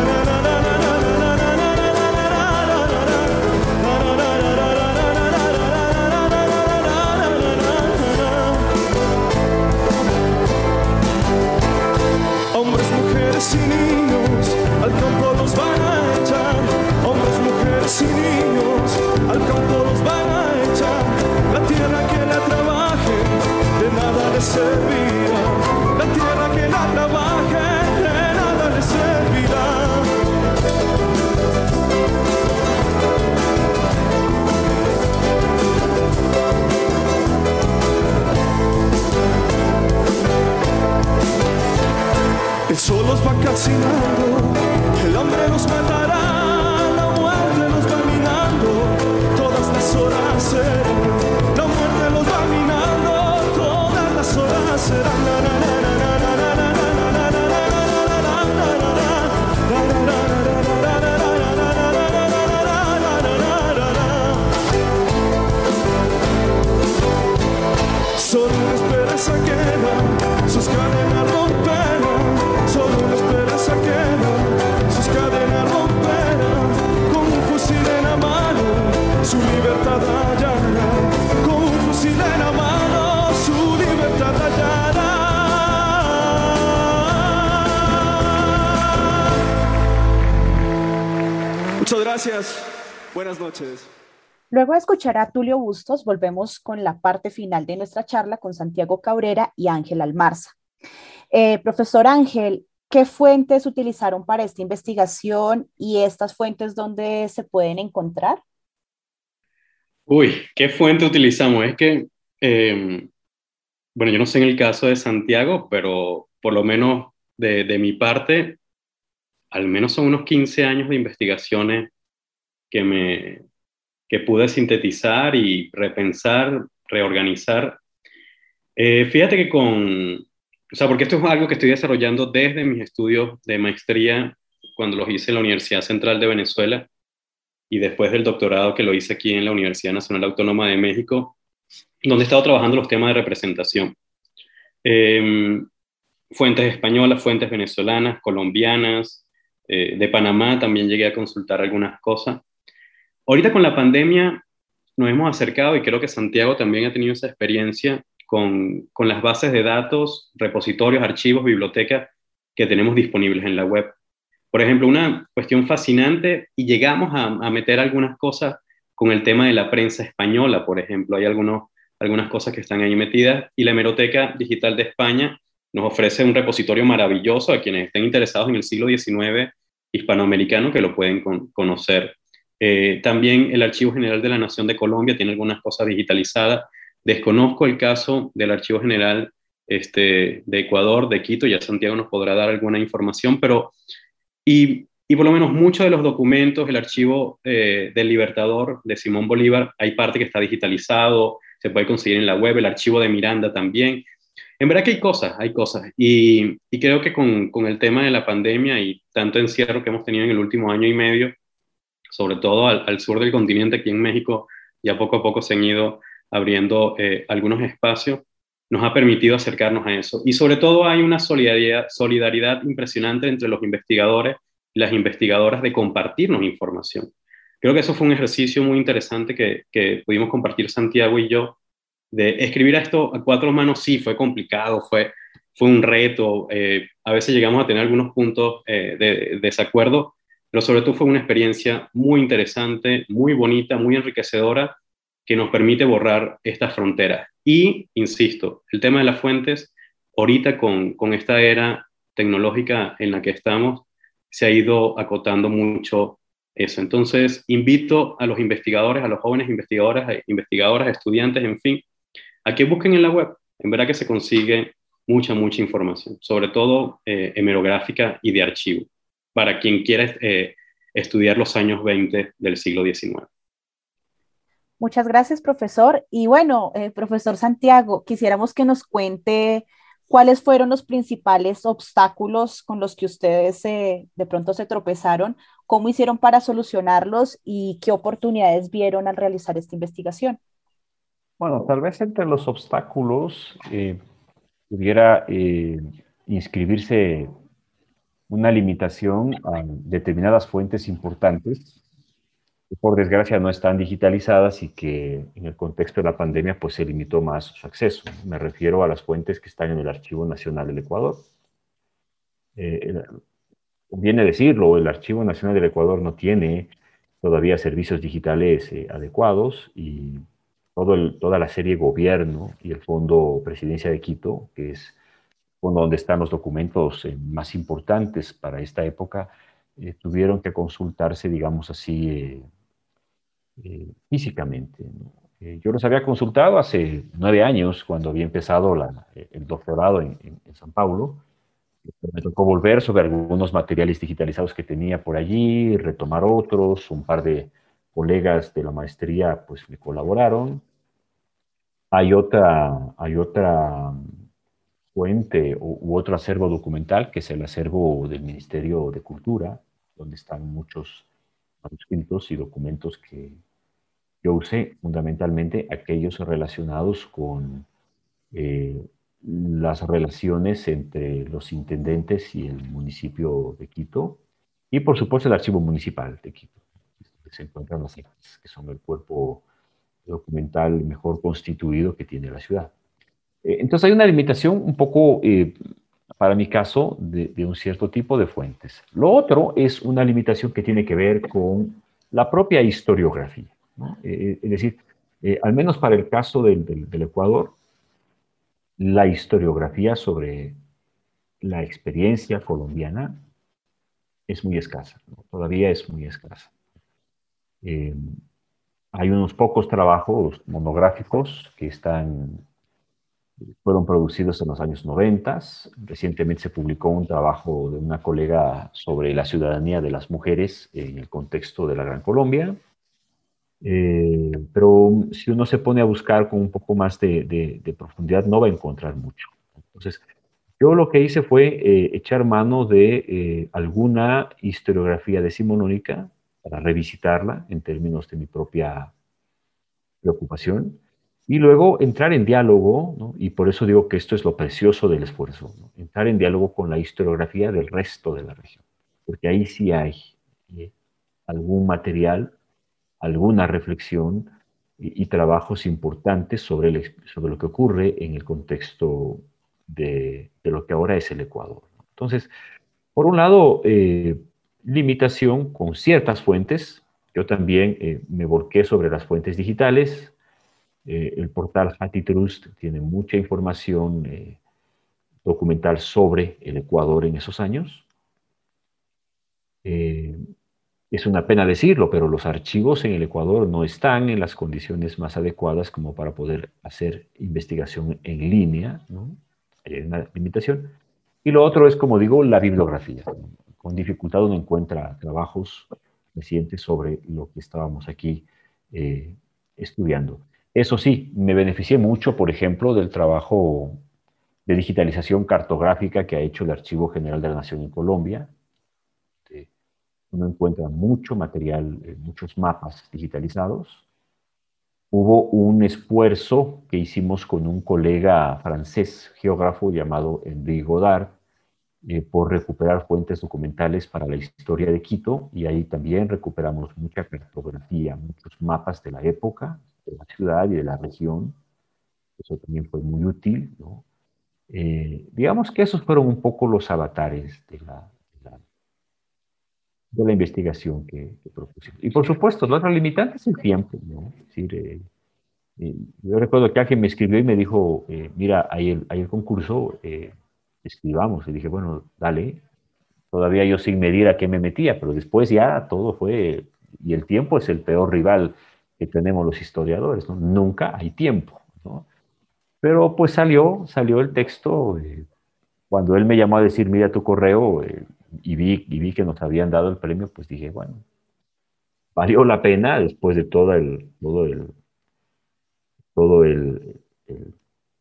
Hombres, mujeres y niños, al campo los van a echar. Hombres, mujeres y niños, al campo los van a echar. La tierra que la trabaje, de nada les servirá. La tierra que la trabaje, de nada les servirá. El sol los va calcinando, el hambre los matará, la muerte los va minando, todas las horas serán, la muerte los va minando, todas las horas serán. Solo una esperanza queda, sus cadenas romperán. Solo una esperanza queda, sus cadenas romperán. Con un fusil en la mano, su libertad hallará. Con un fusil en la mano, su libertad hallará. Muchas gracias. Buenas noches. Luego de escuchar a Tulio Bustos, volvemos con la parte final de nuestra charla con Santiago Cabrera y Ángel Almarza. Eh, profesor Ángel, ¿qué fuentes utilizaron para esta investigación y estas fuentes dónde se pueden encontrar? Uy, ¿qué fuente utilizamos? Es que, eh, bueno, yo no sé en el caso de Santiago, pero por lo menos de, de mi parte, al menos son unos quince años de investigaciones que me... que pude sintetizar y repensar, reorganizar. Eh, fíjate que con, o sea, porque esto es algo que estoy desarrollando desde mis estudios de maestría, cuando los hice en la Universidad Central de Venezuela, y después del doctorado que lo hice aquí en la Universidad Nacional Autónoma de México, donde he estado trabajando los temas de representación. Eh, fuentes españolas, fuentes venezolanas, colombianas, eh, de Panamá también llegué a consultar algunas cosas. Ahorita con la pandemia nos hemos acercado, y creo que Santiago también ha tenido esa experiencia con, con las bases de datos, repositorios, archivos, bibliotecas que tenemos disponibles en la web. Por ejemplo, una cuestión fascinante, y llegamos a, a meter algunas cosas con el tema de la prensa española, por ejemplo. Hay algunos, algunas cosas que están ahí metidas, y la Hemeroteca Digital de España nos ofrece un repositorio maravilloso a quienes estén interesados en el siglo diecinueve hispanoamericano, que lo pueden con, conocer. Eh, también el Archivo General de la Nación de Colombia tiene algunas cosas digitalizadas. Desconozco el caso del Archivo General este, de Ecuador, de Quito, ya Santiago nos podrá dar alguna información, pero y, y por lo menos muchos de los documentos, el archivo eh, del Libertador de Simón Bolívar, hay parte que está digitalizado, se puede conseguir en la web, el archivo de Miranda también. En verdad que hay cosas, hay cosas. Y, y creo que con, con el tema de la pandemia y tanto encierro que hemos tenido en el último año y medio, sobre todo al, al sur del continente, aquí en México, ya poco a poco se han ido abriendo eh, algunos espacios, nos ha permitido acercarnos a eso. Y sobre todo hay una solidaridad, solidaridad impresionante entre los investigadores y las investigadoras de compartirnos información. Creo que eso fue un ejercicio muy interesante que, que pudimos compartir Santiago y yo, de escribir esto a cuatro manos. Sí, fue complicado, fue, fue un reto, eh, a veces llegamos a tener algunos puntos eh, de, de desacuerdo, pero sobre todo fue una experiencia muy interesante, muy bonita, muy enriquecedora, que nos permite borrar estas fronteras. Y, insisto, el tema de las fuentes, ahorita con, con esta era tecnológica en la que estamos, se ha ido acotando mucho eso. Entonces, invito a los investigadores, a los jóvenes investigadoras, investigadoras, estudiantes, en fin, a que busquen en la web. En verdad que se consigue mucha, mucha información, sobre todo eh, hemerográfica y de archivo, para quien quiera eh, estudiar los años veinte del siglo diecinueve. Muchas gracias, profesor. Y bueno, eh, profesor Santiago, quisiéramos que nos cuente cuáles fueron los principales obstáculos con los que ustedes eh, de pronto se tropezaron, cómo hicieron para solucionarlos y qué oportunidades vieron al realizar esta investigación. Bueno, tal vez entre los obstáculos eh, pudiera eh, inscribirse una limitación a determinadas fuentes importantes que por desgracia no están digitalizadas y que en el contexto de la pandemia pues se limitó más su acceso. Me refiero a las fuentes que están en el Archivo Nacional del Ecuador. Eh, conviene decirlo, el Archivo Nacional del Ecuador no tiene todavía servicios digitales eh, adecuados y todo el, toda la serie Gobierno y el Fondo Presidencia de Quito, que es fondo donde están los documentos eh, más importantes para esta época, eh, tuvieron que consultarse, digamos así, eh, eh, físicamente, ¿no? Eh, yo los había consultado hace nueve años, cuando había empezado la, el doctorado en, en, en San Paulo. Me tocó volver sobre algunos materiales digitalizados que tenía por allí, retomar otros, un par de colegas de la maestría pues me colaboraron. Hay otra, hay otra fuente u, u otro acervo documental, que es el acervo del Ministerio de Cultura, donde están muchos manuscritos y documentos que yo usé, fundamentalmente aquellos relacionados con eh, las relaciones entre los intendentes y el municipio de Quito, y por supuesto el archivo municipal de Quito, que se encuentran las actas, que son el cuerpo documental mejor constituido que tiene la ciudad. Eh, entonces hay una limitación un poco, eh, para mi caso, de, de un cierto tipo de fuentes. Lo otro es una limitación que tiene que ver con la propia historiografía, ¿no? Eh, es decir, eh, al menos para el caso del, del, del Ecuador, la historiografía sobre la experiencia colombiana es muy escasa, ¿no? Todavía es muy escasa. Eh, hay unos pocos trabajos monográficos que están, fueron producidos en los años noventa. Recientemente se publicó un trabajo de una colega sobre la ciudadanía de las mujeres en el contexto de la Gran Colombia. Eh, pero si uno se pone a buscar con un poco más de, de, de profundidad, no va a encontrar mucho. Entonces, yo lo que hice fue eh, echar mano de eh, alguna historiografía decimonónica para revisitarla en términos de mi propia preocupación y luego entrar en diálogo, ¿no? Y por eso digo que esto es lo precioso del esfuerzo, ¿no? Entrar en diálogo con la historiografía del resto de la región, porque ahí sí hay eh, algún material, alguna reflexión y, y trabajos importantes sobre, el, sobre lo que ocurre en el contexto de, de lo que ahora es el Ecuador. Entonces, por un lado, eh, limitación con ciertas fuentes. Yo también eh, me volqué sobre las fuentes digitales. Eh, el portal HathiTrust tiene mucha información eh, documental sobre el Ecuador en esos años. Eh, Es una pena decirlo, pero los archivos en el Ecuador no están en las condiciones más adecuadas como para poder hacer investigación en línea, ¿no? Hay una limitación. Y lo otro es, como digo, la bibliografía. Con dificultad uno encuentra trabajos recientes sobre lo que estábamos aquí eh, estudiando. Eso sí, me beneficié mucho, por ejemplo, del trabajo de digitalización cartográfica que ha hecho el Archivo General de la Nación en Colombia. Uno encuentra mucho material, eh, muchos mapas digitalizados. Hubo un esfuerzo que hicimos con un colega francés, geógrafo, llamado Henri Godard, eh, por recuperar fuentes documentales para la historia de Quito, y ahí también recuperamos mucha cartografía, muchos mapas de la época, de la ciudad y de la región. Eso también fue muy útil, ¿no? Eh, digamos que esos fueron un poco los avatares de la, de la, de la investigación que, que propusimos. Y por supuesto, la otra limitante es el tiempo, ¿no? Es decir, eh, eh, yo recuerdo que alguien me escribió y me dijo, eh, mira, hay el, hay el concurso, eh, escribamos. Y dije, bueno, dale. Todavía yo sin medir a qué me metía, pero después ya todo fue, y el tiempo es el peor rival que tenemos los historiadores, ¿no? Nunca hay tiempo, ¿no? Pero pues salió, salió el texto. Eh, cuando él me llamó a decir, mira tu correo, eh, y, vi, y vi que nos habían dado el premio, pues dije, bueno, valió la pena después de todo el, todo el, todo el, el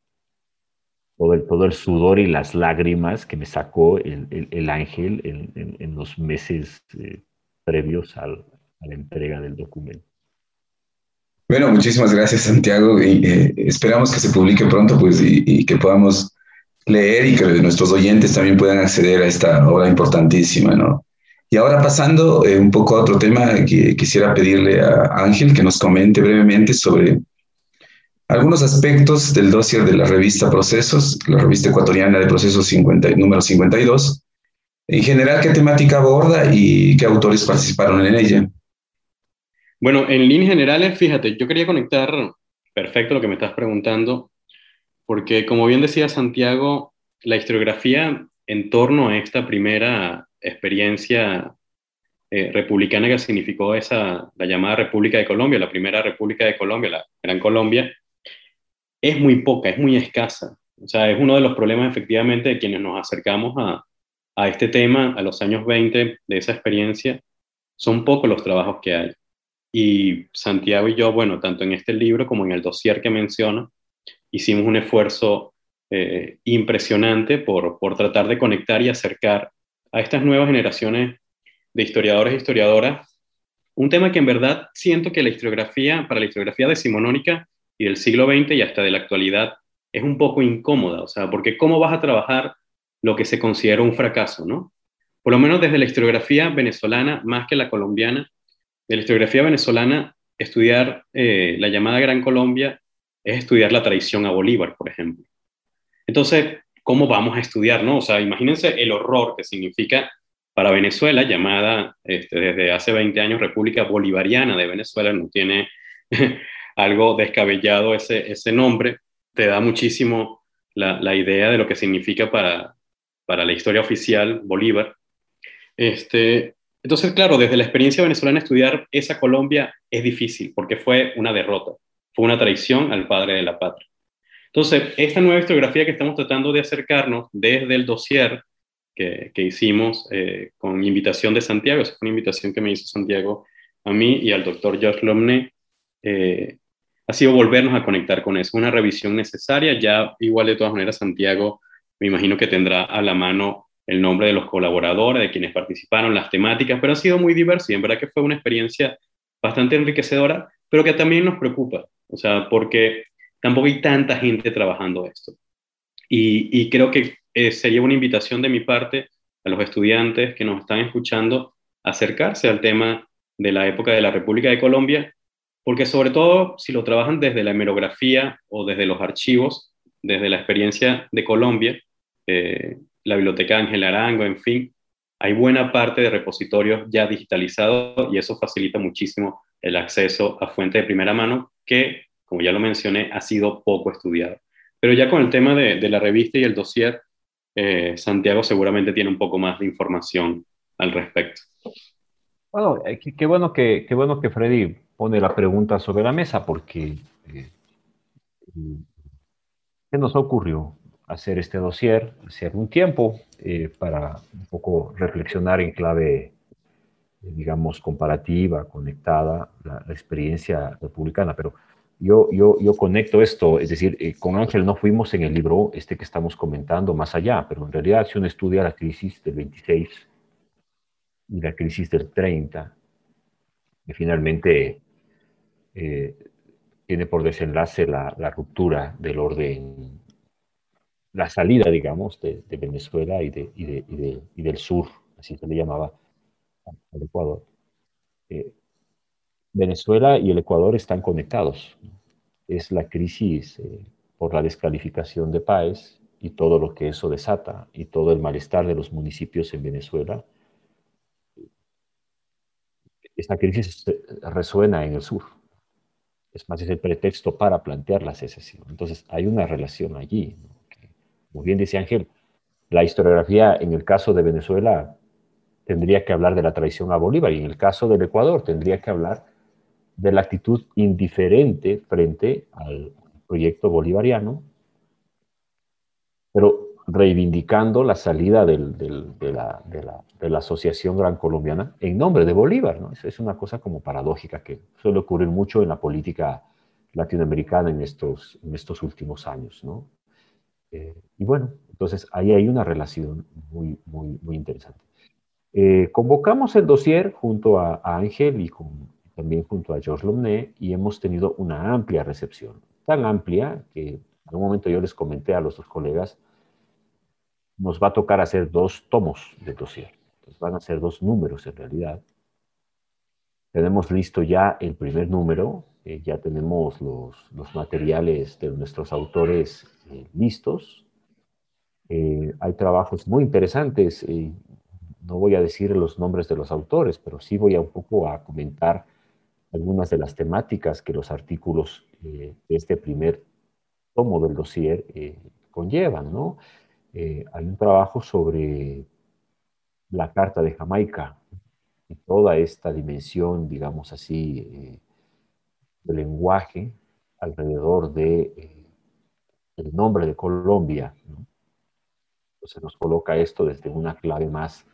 todo el, todo el sudor y las lágrimas que me sacó el, el, el ángel en, en, en, los meses eh, previos al, a la entrega del documento. Bueno, muchísimas gracias, Santiago, y eh, esperamos que se publique pronto, pues, y, y que podamos leer y que nuestros oyentes también puedan acceder a esta obra importantísima, ¿no? Y ahora pasando eh, un poco a otro tema, que quisiera pedirle a Ángel que nos comente brevemente sobre algunos aspectos del dossier de la revista Procesos, la revista ecuatoriana de Procesos cincuenta, número cincuenta y dos. En general, ¿qué temática aborda y qué autores participaron en ella? Bueno, en líneas generales, fíjate, yo quería conectar perfecto lo que me estás preguntando, porque como bien decía Santiago, la historiografía en torno a esta primera experiencia eh, republicana que significó esa, la llamada República de Colombia, la primera República de Colombia, la Gran Colombia, es muy poca, es muy escasa. O sea, es uno de los problemas efectivamente de quienes nos acercamos a, a este tema a los años veinte de esa experiencia. Son pocos los trabajos que hay. Y Santiago y yo, bueno, tanto en este libro como en el dossier que menciono, hicimos un esfuerzo eh, impresionante por, por tratar de conectar y acercar a estas nuevas generaciones de historiadores e historiadoras un tema que en verdad siento que la historiografía, para la historiografía decimonónica y del siglo veinte y hasta de la actualidad, es un poco incómoda. O sea, porque ¿cómo vas a trabajar lo que se considera un fracaso, no? Por lo menos desde la historiografía venezolana, más que la colombiana, de la historiografía venezolana, estudiar eh, la llamada Gran Colombia es estudiar la traición a Bolívar, por ejemplo. Entonces, ¿cómo vamos a estudiar, no? O sea, imagínense el horror que significa para Venezuela, llamada este, desde hace veinte años República Bolivariana de Venezuela, no tiene algo descabellado ese, ese nombre, te da muchísimo la, la idea de lo que significa para, para la historia oficial Bolívar. Este, entonces, claro, desde la experiencia venezolana estudiar esa Colombia es difícil porque fue una derrota, fue una traición al padre de la patria. Entonces, esta nueva historiografía que estamos tratando de acercarnos desde el dossier que, que hicimos eh, con invitación de Santiago, esa fue una invitación que me hizo Santiago a mí y al doctor Georges Lomné, eh, ha sido volvernos a conectar con eso, una revisión necesaria. Ya igual de todas maneras Santiago me imagino que tendrá a la mano el nombre de los colaboradores, de quienes participaron, las temáticas, pero ha sido muy diverso y en verdad que fue una experiencia bastante enriquecedora, pero que también nos preocupa, o sea, porque tampoco hay tanta gente trabajando esto. Y, y creo que eh, sería una invitación de mi parte a los estudiantes que nos están escuchando a acercarse al tema de la época de la República de Colombia, porque sobre todo si lo trabajan desde la hemerografía o desde los archivos, desde la experiencia de Colombia, eh, la Biblioteca Ángel Arango, en fin, hay buena parte de repositorios ya digitalizados y eso facilita muchísimo el acceso a fuentes de primera mano que, como ya lo mencioné, ha sido poco estudiado. Pero ya con el tema de, de la revista y el dossier, eh, Santiago seguramente tiene un poco más de información al respecto. Bueno, eh, qué, qué bueno que, qué bueno que Freddy pone la pregunta sobre la mesa, porque eh, ¿qué nos ocurrió? Hacer este dossier hace algún tiempo eh, para un poco reflexionar en clave, eh, digamos, comparativa, conectada, la, la experiencia republicana. Pero yo, yo, yo conecto esto, es decir, eh, con Ángel no fuimos en el libro este que estamos comentando más allá, pero en realidad si uno estudia la crisis del veintiséis y la crisis del treinta, que finalmente eh, tiene por desenlace la, la ruptura del orden, la salida, digamos, de, de Venezuela y, de, y, de, y, de, y, del sur, así se le llamaba, al Ecuador. Eh, Venezuela y el Ecuador están conectados. Es la crisis eh, por la descalificación de Páez y todo lo que eso desata y todo el malestar de los municipios en Venezuela. Esta crisis resuena en el sur. Es más, es el pretexto para plantear la secesión. Entonces, hay una relación allí, ¿no? Que, como bien dice Ángel, la historiografía en el caso de Venezuela tendría que hablar de la traición a Bolívar y en el caso del Ecuador tendría que hablar de la actitud indiferente frente al proyecto bolivariano, pero reivindicando la salida del, del, de, la, de, la, de la Asociación Gran Colombiana en nombre de Bolívar, ¿no? Eso es una cosa como paradójica que suele ocurrir mucho en la política latinoamericana en estos, en estos últimos años, ¿no? Eh, y bueno, entonces ahí hay una relación muy, muy, muy interesante. Eh, convocamos el dossier junto a, a Ángel y con, también junto a Georges Lomné y hemos tenido una amplia recepción, tan amplia que en un momento yo les comenté a los dos colegas, nos va a tocar hacer dos tomos del dossier. Entonces van a ser dos números en realidad. Tenemos listo ya el primer número, eh, ya tenemos los, los materiales de nuestros autores eh, listos. Eh, hay trabajos muy interesantes. Eh, no voy a decir los nombres de los autores, pero sí voy a un poco a comentar algunas de las temáticas que los artículos eh, de este primer tomo del dossier eh, conllevan, ¿no? Eh, hay un trabajo sobre la Carta de Jamaica y toda esta dimensión, digamos así, eh, de lenguaje alrededor de eh, el nombre de Colombia, ¿no? Entonces nos coloca esto desde una clave más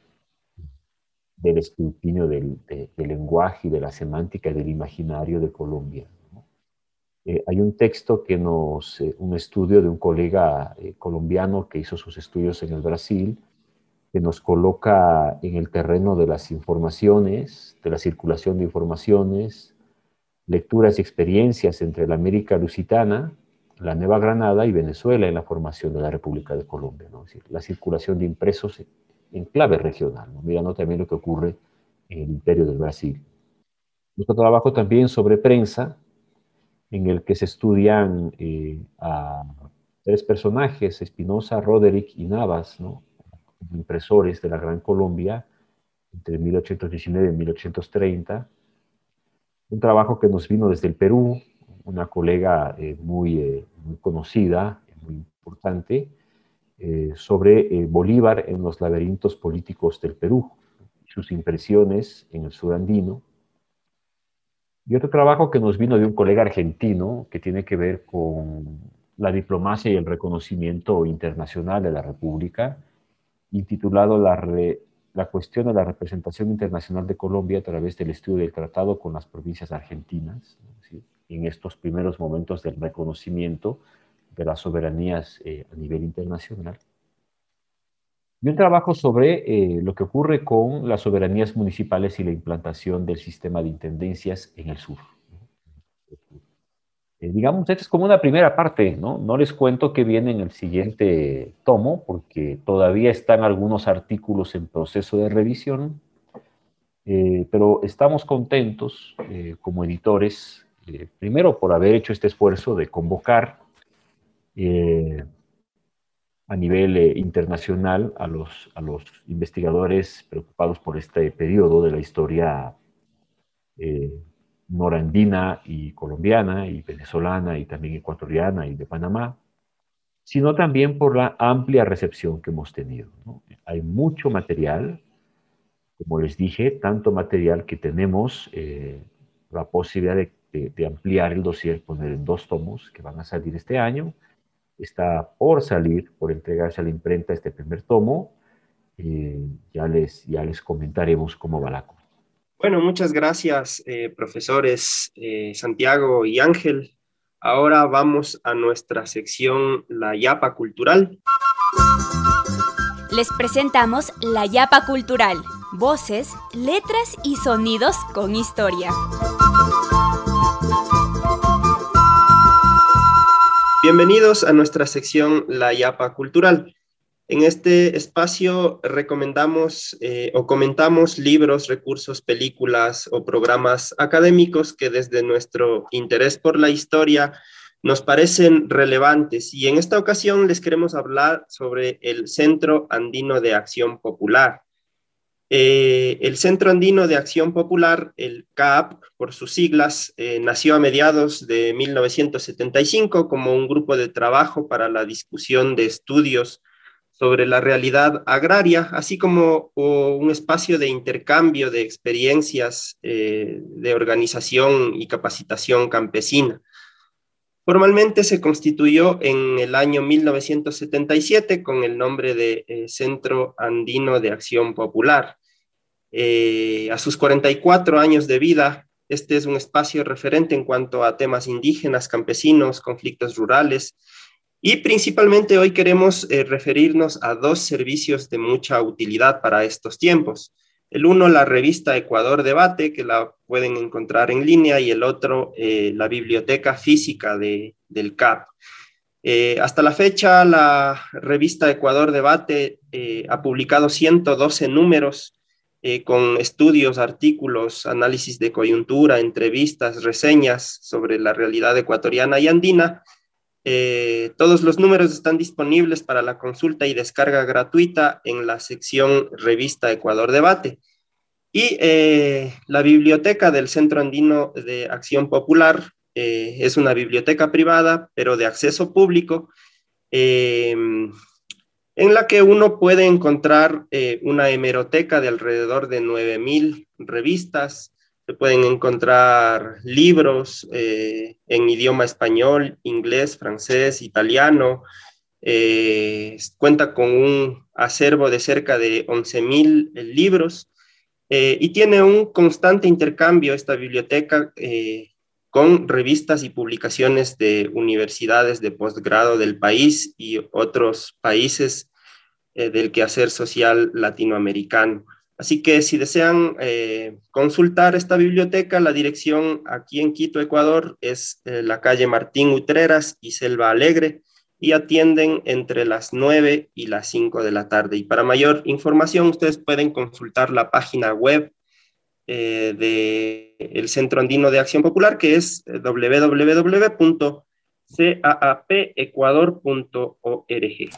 del escrutinio del, de, del lenguaje y de la semántica y del imaginario de Colombia, ¿no? Eh, hay un texto que nos, eh, un estudio de un colega eh, colombiano que hizo sus estudios en el Brasil, que nos coloca en el terreno de las informaciones, de la circulación de informaciones, lecturas y experiencias entre la América Lusitana, la Nueva Granada y Venezuela en la formación de la República de Colombia, ¿no? Es decir, la circulación de impresos en clave regional, ¿no? Mirando también lo que ocurre en el Imperio del Brasil. Nuestro trabajo también sobre prensa, en el que se estudian eh, a tres personajes, Espinosa, Roderick y Navas, ¿no? Impresores de la Gran Colombia entre mil ochocientos diecinueve y mil ochocientos treinta. Un trabajo que nos vino desde el Perú, una colega eh, muy, eh, muy conocida, muy importante, eh, sobre eh, Bolívar en los laberintos políticos del Perú, sus impresiones en el sur andino. Y otro trabajo que nos vino de un colega argentino que tiene que ver con la diplomacia y el reconocimiento internacional de la República, intitulado la, re, la cuestión de la representación internacional de Colombia a través del estudio del tratado con las provincias argentinas, ¿sí? En estos primeros momentos del reconocimiento de las soberanías eh, a nivel internacional. Y un trabajo sobre eh, lo que ocurre con las soberanías municipales y la implantación del sistema de intendencias en el sur. Eh, digamos, esta es como una primera parte, ¿no? No les cuento qué viene en el siguiente tomo, porque todavía están algunos artículos en proceso de revisión, eh, pero estamos contentos eh, como editores, eh, primero por haber hecho este esfuerzo de convocar eh, a nivel eh, internacional a los, a los investigadores preocupados por este periodo de la historia eh, norandina y colombiana y venezolana y también ecuatoriana y de Panamá, sino también por la amplia recepción que hemos tenido, ¿no? Hay mucho material, como les dije, tanto material que tenemos eh, la posibilidad de, de, de ampliar el dossier, poner en dos tomos que van a salir este año. Está por salir, por entregarse a la imprenta este primer tomo. Eh, ya, les, ya les comentaremos cómo va la cosa. Bueno, muchas gracias, eh, profesores eh, Santiago y Ángel. Ahora vamos a nuestra sección La Yapa Cultural. Les presentamos La Yapa Cultural, voces, letras y sonidos con historia. Bienvenidos a nuestra sección La Yapa Cultural. En este espacio recomendamos eh, o comentamos libros, recursos, películas o programas académicos que desde nuestro interés por la historia nos parecen relevantes. Y en esta ocasión les queremos hablar sobre el Centro Andino de Acción Popular. Eh, el Centro Andino de Acción Popular, el C A P por sus siglas, eh, nació a mediados de mil novecientos setenta y cinco como un grupo de trabajo para la discusión de estudios sobre la realidad agraria, así como oh, un espacio de intercambio de experiencias eh, de organización y capacitación campesina. Formalmente se constituyó en el año mil novecientos setenta y siete con el nombre de eh, Centro Andino de Acción Popular. Eh, a sus cuarenta y cuatro años de vida, este es un espacio referente en cuanto a temas indígenas, campesinos, conflictos rurales, y principalmente hoy queremos eh, referirnos a dos servicios de mucha utilidad para estos tiempos. El uno, la revista Ecuador Debate, que la pueden encontrar en línea, y el otro, eh, la biblioteca física de, del C A P. Eh, hasta la fecha, la revista Ecuador Debate eh, ha publicado ciento doce números eh, con estudios, artículos, análisis de coyuntura, entrevistas, reseñas sobre la realidad ecuatoriana y andina. Eh, todos los números están disponibles para la consulta y descarga gratuita en la sección Revista Ecuador Debate. Y eh, la biblioteca del Centro Andino de Acción Popular eh, es una biblioteca privada, pero de acceso público, eh, en la que uno puede encontrar eh, una hemeroteca de alrededor de nueve mil revistas. Se pueden encontrar libros eh, en idioma español, inglés, francés, italiano. Eh, cuenta con un acervo de cerca de once mil libros eh, y tiene un constante intercambio esta biblioteca eh, con revistas y publicaciones de universidades de posgrado del país y otros países eh, del quehacer social latinoamericano. Así que si desean eh, consultar esta biblioteca, la dirección aquí en Quito, Ecuador, es eh, la calle Martín Utreras y Selva Alegre, y atienden entre las nueve y las cinco de la tarde. Y para mayor información, ustedes pueden consultar la página web eh, del Centro Andino de Acción Popular, que es doble u doble u doble u punto c a a p ecuador punto org.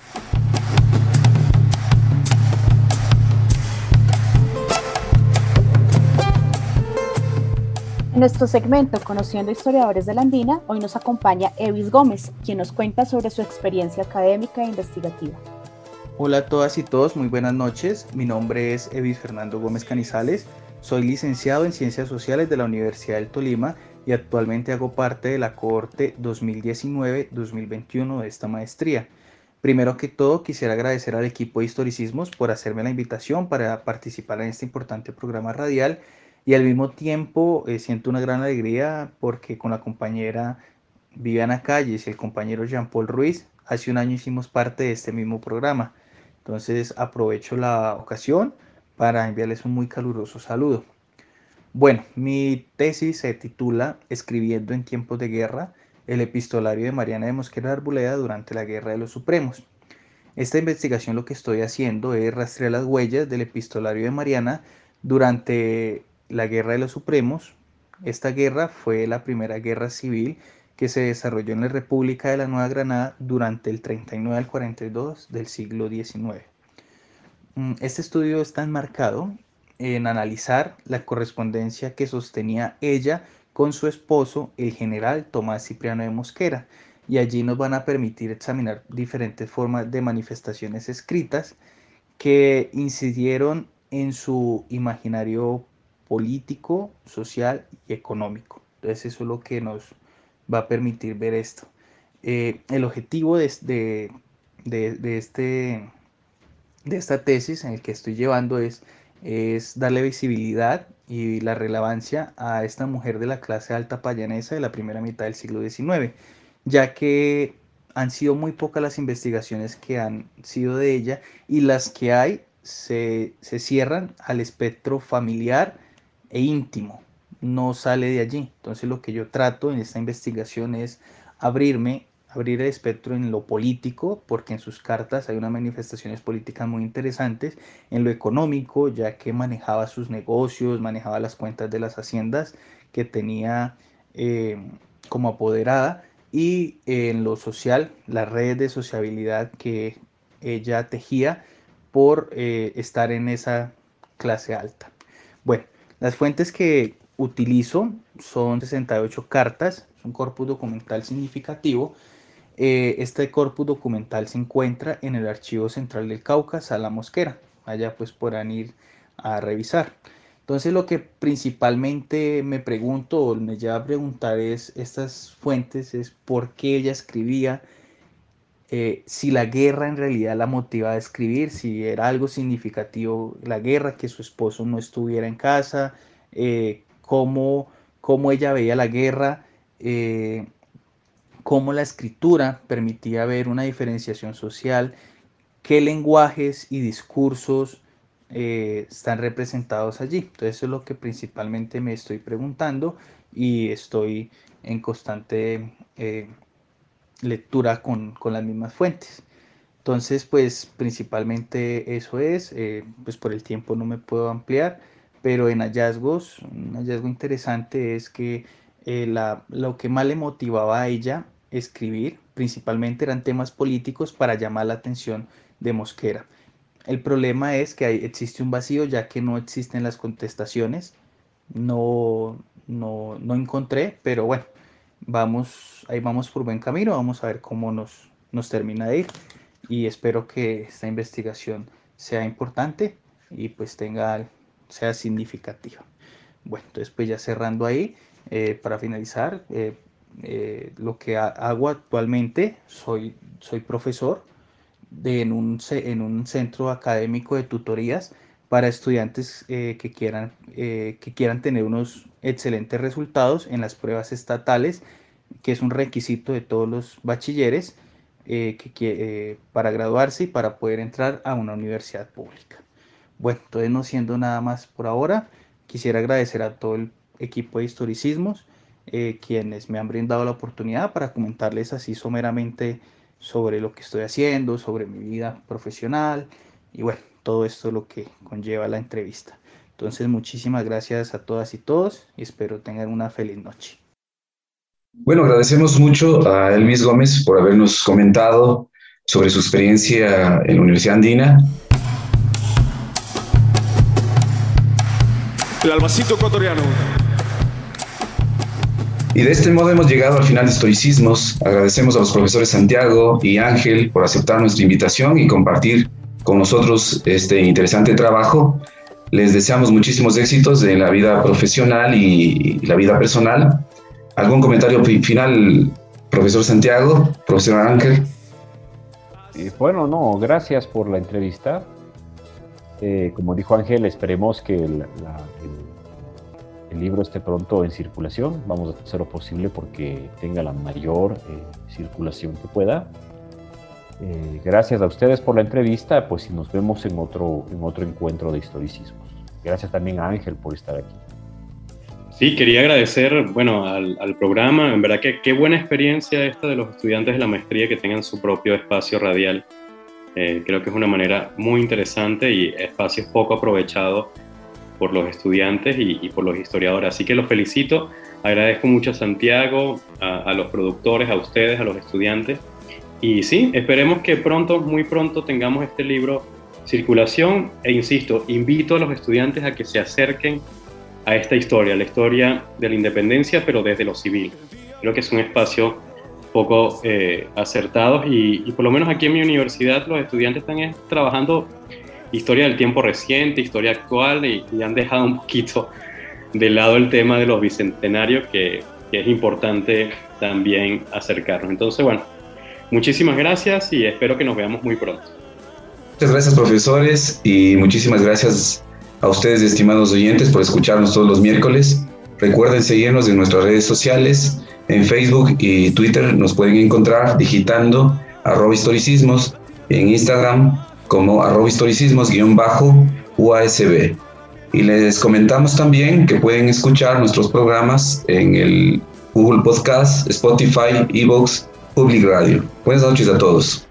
En nuestro segmento Conociendo Historiadores de la Andina, hoy nos acompaña Evis Gómez, quien nos cuenta sobre su experiencia académica e investigativa. Hola a todas y todos, muy buenas noches. Mi nombre es Evis Fernando Gómez Canizales, soy licenciado en Ciencias Sociales de la Universidad del Tolima y actualmente hago parte de la cohorte dos mil diecinueve dos mil veintiuno de esta maestría. Primero que todo, quisiera agradecer al equipo de Historicismos por hacerme la invitación para participar en este importante programa radial. Y al mismo tiempo eh, siento una gran alegría porque con la compañera Viviana Calles y el compañero Jean Paul Ruiz hace un año hicimos parte de este mismo programa. Entonces aprovecho la ocasión para enviarles un muy caluroso saludo. Bueno, mi tesis se titula Escribiendo en tiempos de guerra, el epistolario de Mariana de Mosquera Arboleda durante la Guerra de los Supremos. Esta investigación lo que estoy haciendo es rastrear las huellas del epistolario de Mariana durante la Guerra de los Supremos. Esta guerra fue la primera guerra civil que se desarrolló en la República de la Nueva Granada durante el treinta y nueve al cuarenta y dos del siglo diecinueve. Este estudio está enmarcado en analizar la correspondencia que sostenía ella con su esposo, el general Tomás Cipriano de Mosquera, y allí nos van a permitir examinar diferentes formas de manifestaciones escritas que incidieron en su imaginario político, social y económico. Entonces eso es lo que nos va a permitir ver esto. Eh, el objetivo de, de, de, de, este, de esta tesis en el que estoy llevando es, es darle visibilidad y la relevancia a esta mujer de la clase alta payanesa de la primera mitad del siglo diecinueve, ya que han sido muy pocas las investigaciones que han sido de ella, y las que hay se, se cierran al espectro familiar e íntimo, no sale de allí. Entonces lo que yo trato en esta investigación es abrirme, abrir el espectro en lo político, porque en sus cartas hay unas manifestaciones políticas muy interesantes, en lo económico, ya que manejaba sus negocios, manejaba las cuentas de las haciendas que tenía eh, como apoderada, y en lo social, las redes de sociabilidad que ella tejía por eh, estar en esa clase alta. Bueno, las fuentes que utilizo son sesenta y ocho cartas, es un corpus documental significativo. Eh, este corpus documental se encuentra en el Archivo Central del Cauca, Sala Mosquera. Allá pues podrán ir a revisar. Entonces lo que principalmente me pregunto o me lleva a preguntar es estas fuentes, es por qué ella escribía, eh, si la guerra en realidad la motivaba a escribir, si era algo significativo la guerra, que su esposo no estuviera en casa, eh, cómo, cómo ella veía la guerra, eh, cómo la escritura permitía ver una diferenciación social, qué lenguajes y discursos eh, están representados allí. Entonces eso es lo que principalmente me estoy preguntando y estoy en constante eh, lectura con, con las mismas fuentes. Entonces pues principalmente eso es, eh, pues por el tiempo no me puedo ampliar, pero en hallazgos, un hallazgo interesante es que eh, la, lo que más le motivaba a ella escribir principalmente eran temas políticos para llamar la atención de Mosquera. El problema es que hay, existe un vacío, ya que no existen las contestaciones. No, no, no encontré, pero bueno, vamos, ahí vamos por buen camino. Vamos a ver cómo nos, nos termina de ir. Y espero que esta investigación sea importante y pues tenga, sea significativa. Bueno, entonces pues ya cerrando ahí, eh, para finalizar, eh, eh, lo que hago actualmente, soy, soy profesor de, en, un, en un centro académico de tutorías para estudiantes eh, que, quieran, eh, que quieran tener unos excelentes resultados en las pruebas estatales, que es un requisito de todos los bachilleres eh, que, que, eh, para graduarse y para poder entrar a una universidad pública. Bueno, entonces no siendo nada más por ahora, quisiera agradecer a todo el equipo de Historicismos, eh, quienes me han brindado la oportunidad para comentarles así someramente sobre lo que estoy haciendo, sobre mi vida profesional y bueno, todo esto es lo que conlleva la entrevista. Entonces muchísimas gracias a todas y todos y espero tengan una feliz noche. Bueno, agradecemos mucho a Elvis Gómez por habernos comentado sobre su experiencia en la Universidad Andina. El Albacito ecuatoriano. Y de este modo hemos llegado al final de Historicismos. Agradecemos a los profesores Santiago y Ángel por aceptar nuestra invitación y compartir con nosotros este interesante trabajo. Les deseamos muchísimos éxitos en la vida profesional y la vida personal. ¿Algún comentario final, profesor Santiago, profesor Ángel? Eh, bueno, no, gracias por la entrevista. Eh, como dijo Ángel, esperemos que el, la, el, el libro esté pronto en circulación. Vamos a hacer lo posible porque tenga la mayor eh, circulación que pueda. Eh, gracias a ustedes por la entrevista, pues y nos vemos en otro, en otro encuentro de historicismos. Gracias también a Ángel por estar aquí. Sí, quería agradecer, bueno, al, al programa. En verdad que qué buena experiencia esta de los estudiantes de la maestría que tengan su propio espacio radial. Eh, creo que es una manera muy interesante y espacios poco aprovechados por los estudiantes y, y por los historiadores. Así que los felicito, agradezco mucho a Santiago, a, a los productores, a ustedes, a los estudiantes. Y sí, esperemos que pronto, muy pronto, tengamos este libro circulación. E insisto, invito a los estudiantes a que se acerquen a esta historia, la historia de la independencia, pero desde lo civil. Creo que es un espacio poco eh, acertados y, y por lo menos aquí en mi universidad los estudiantes están trabajando historia del tiempo reciente, historia actual, y, y han dejado un poquito de lado el tema de los bicentenarios, que, que es importante también acercarnos. Entonces, bueno, muchísimas gracias y espero que nos veamos muy pronto. Muchas gracias, profesores, y muchísimas gracias a ustedes, estimados oyentes, por escucharnos todos los miércoles. Recuerden seguirnos en nuestras redes sociales, en Facebook y Twitter nos pueden encontrar digitando arroba historicismos, en Instagram como arroba historicismos guión bajo U A S B. Y les comentamos también que pueden escuchar nuestros programas en el Google Podcast, Spotify, Evox, Public Radio. Buenas noches a todos.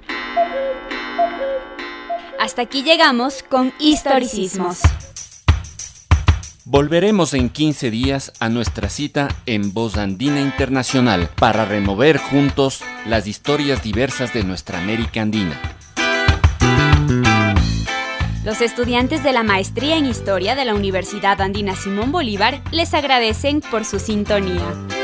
Hasta aquí llegamos con Historicismos. Volveremos en quince días a nuestra cita en Voz Andina Internacional para remover juntos las historias diversas de nuestra América Andina. Los estudiantes de la Maestría en Historia de la Universidad Andina Simón Bolívar les agradecen por su sintonía.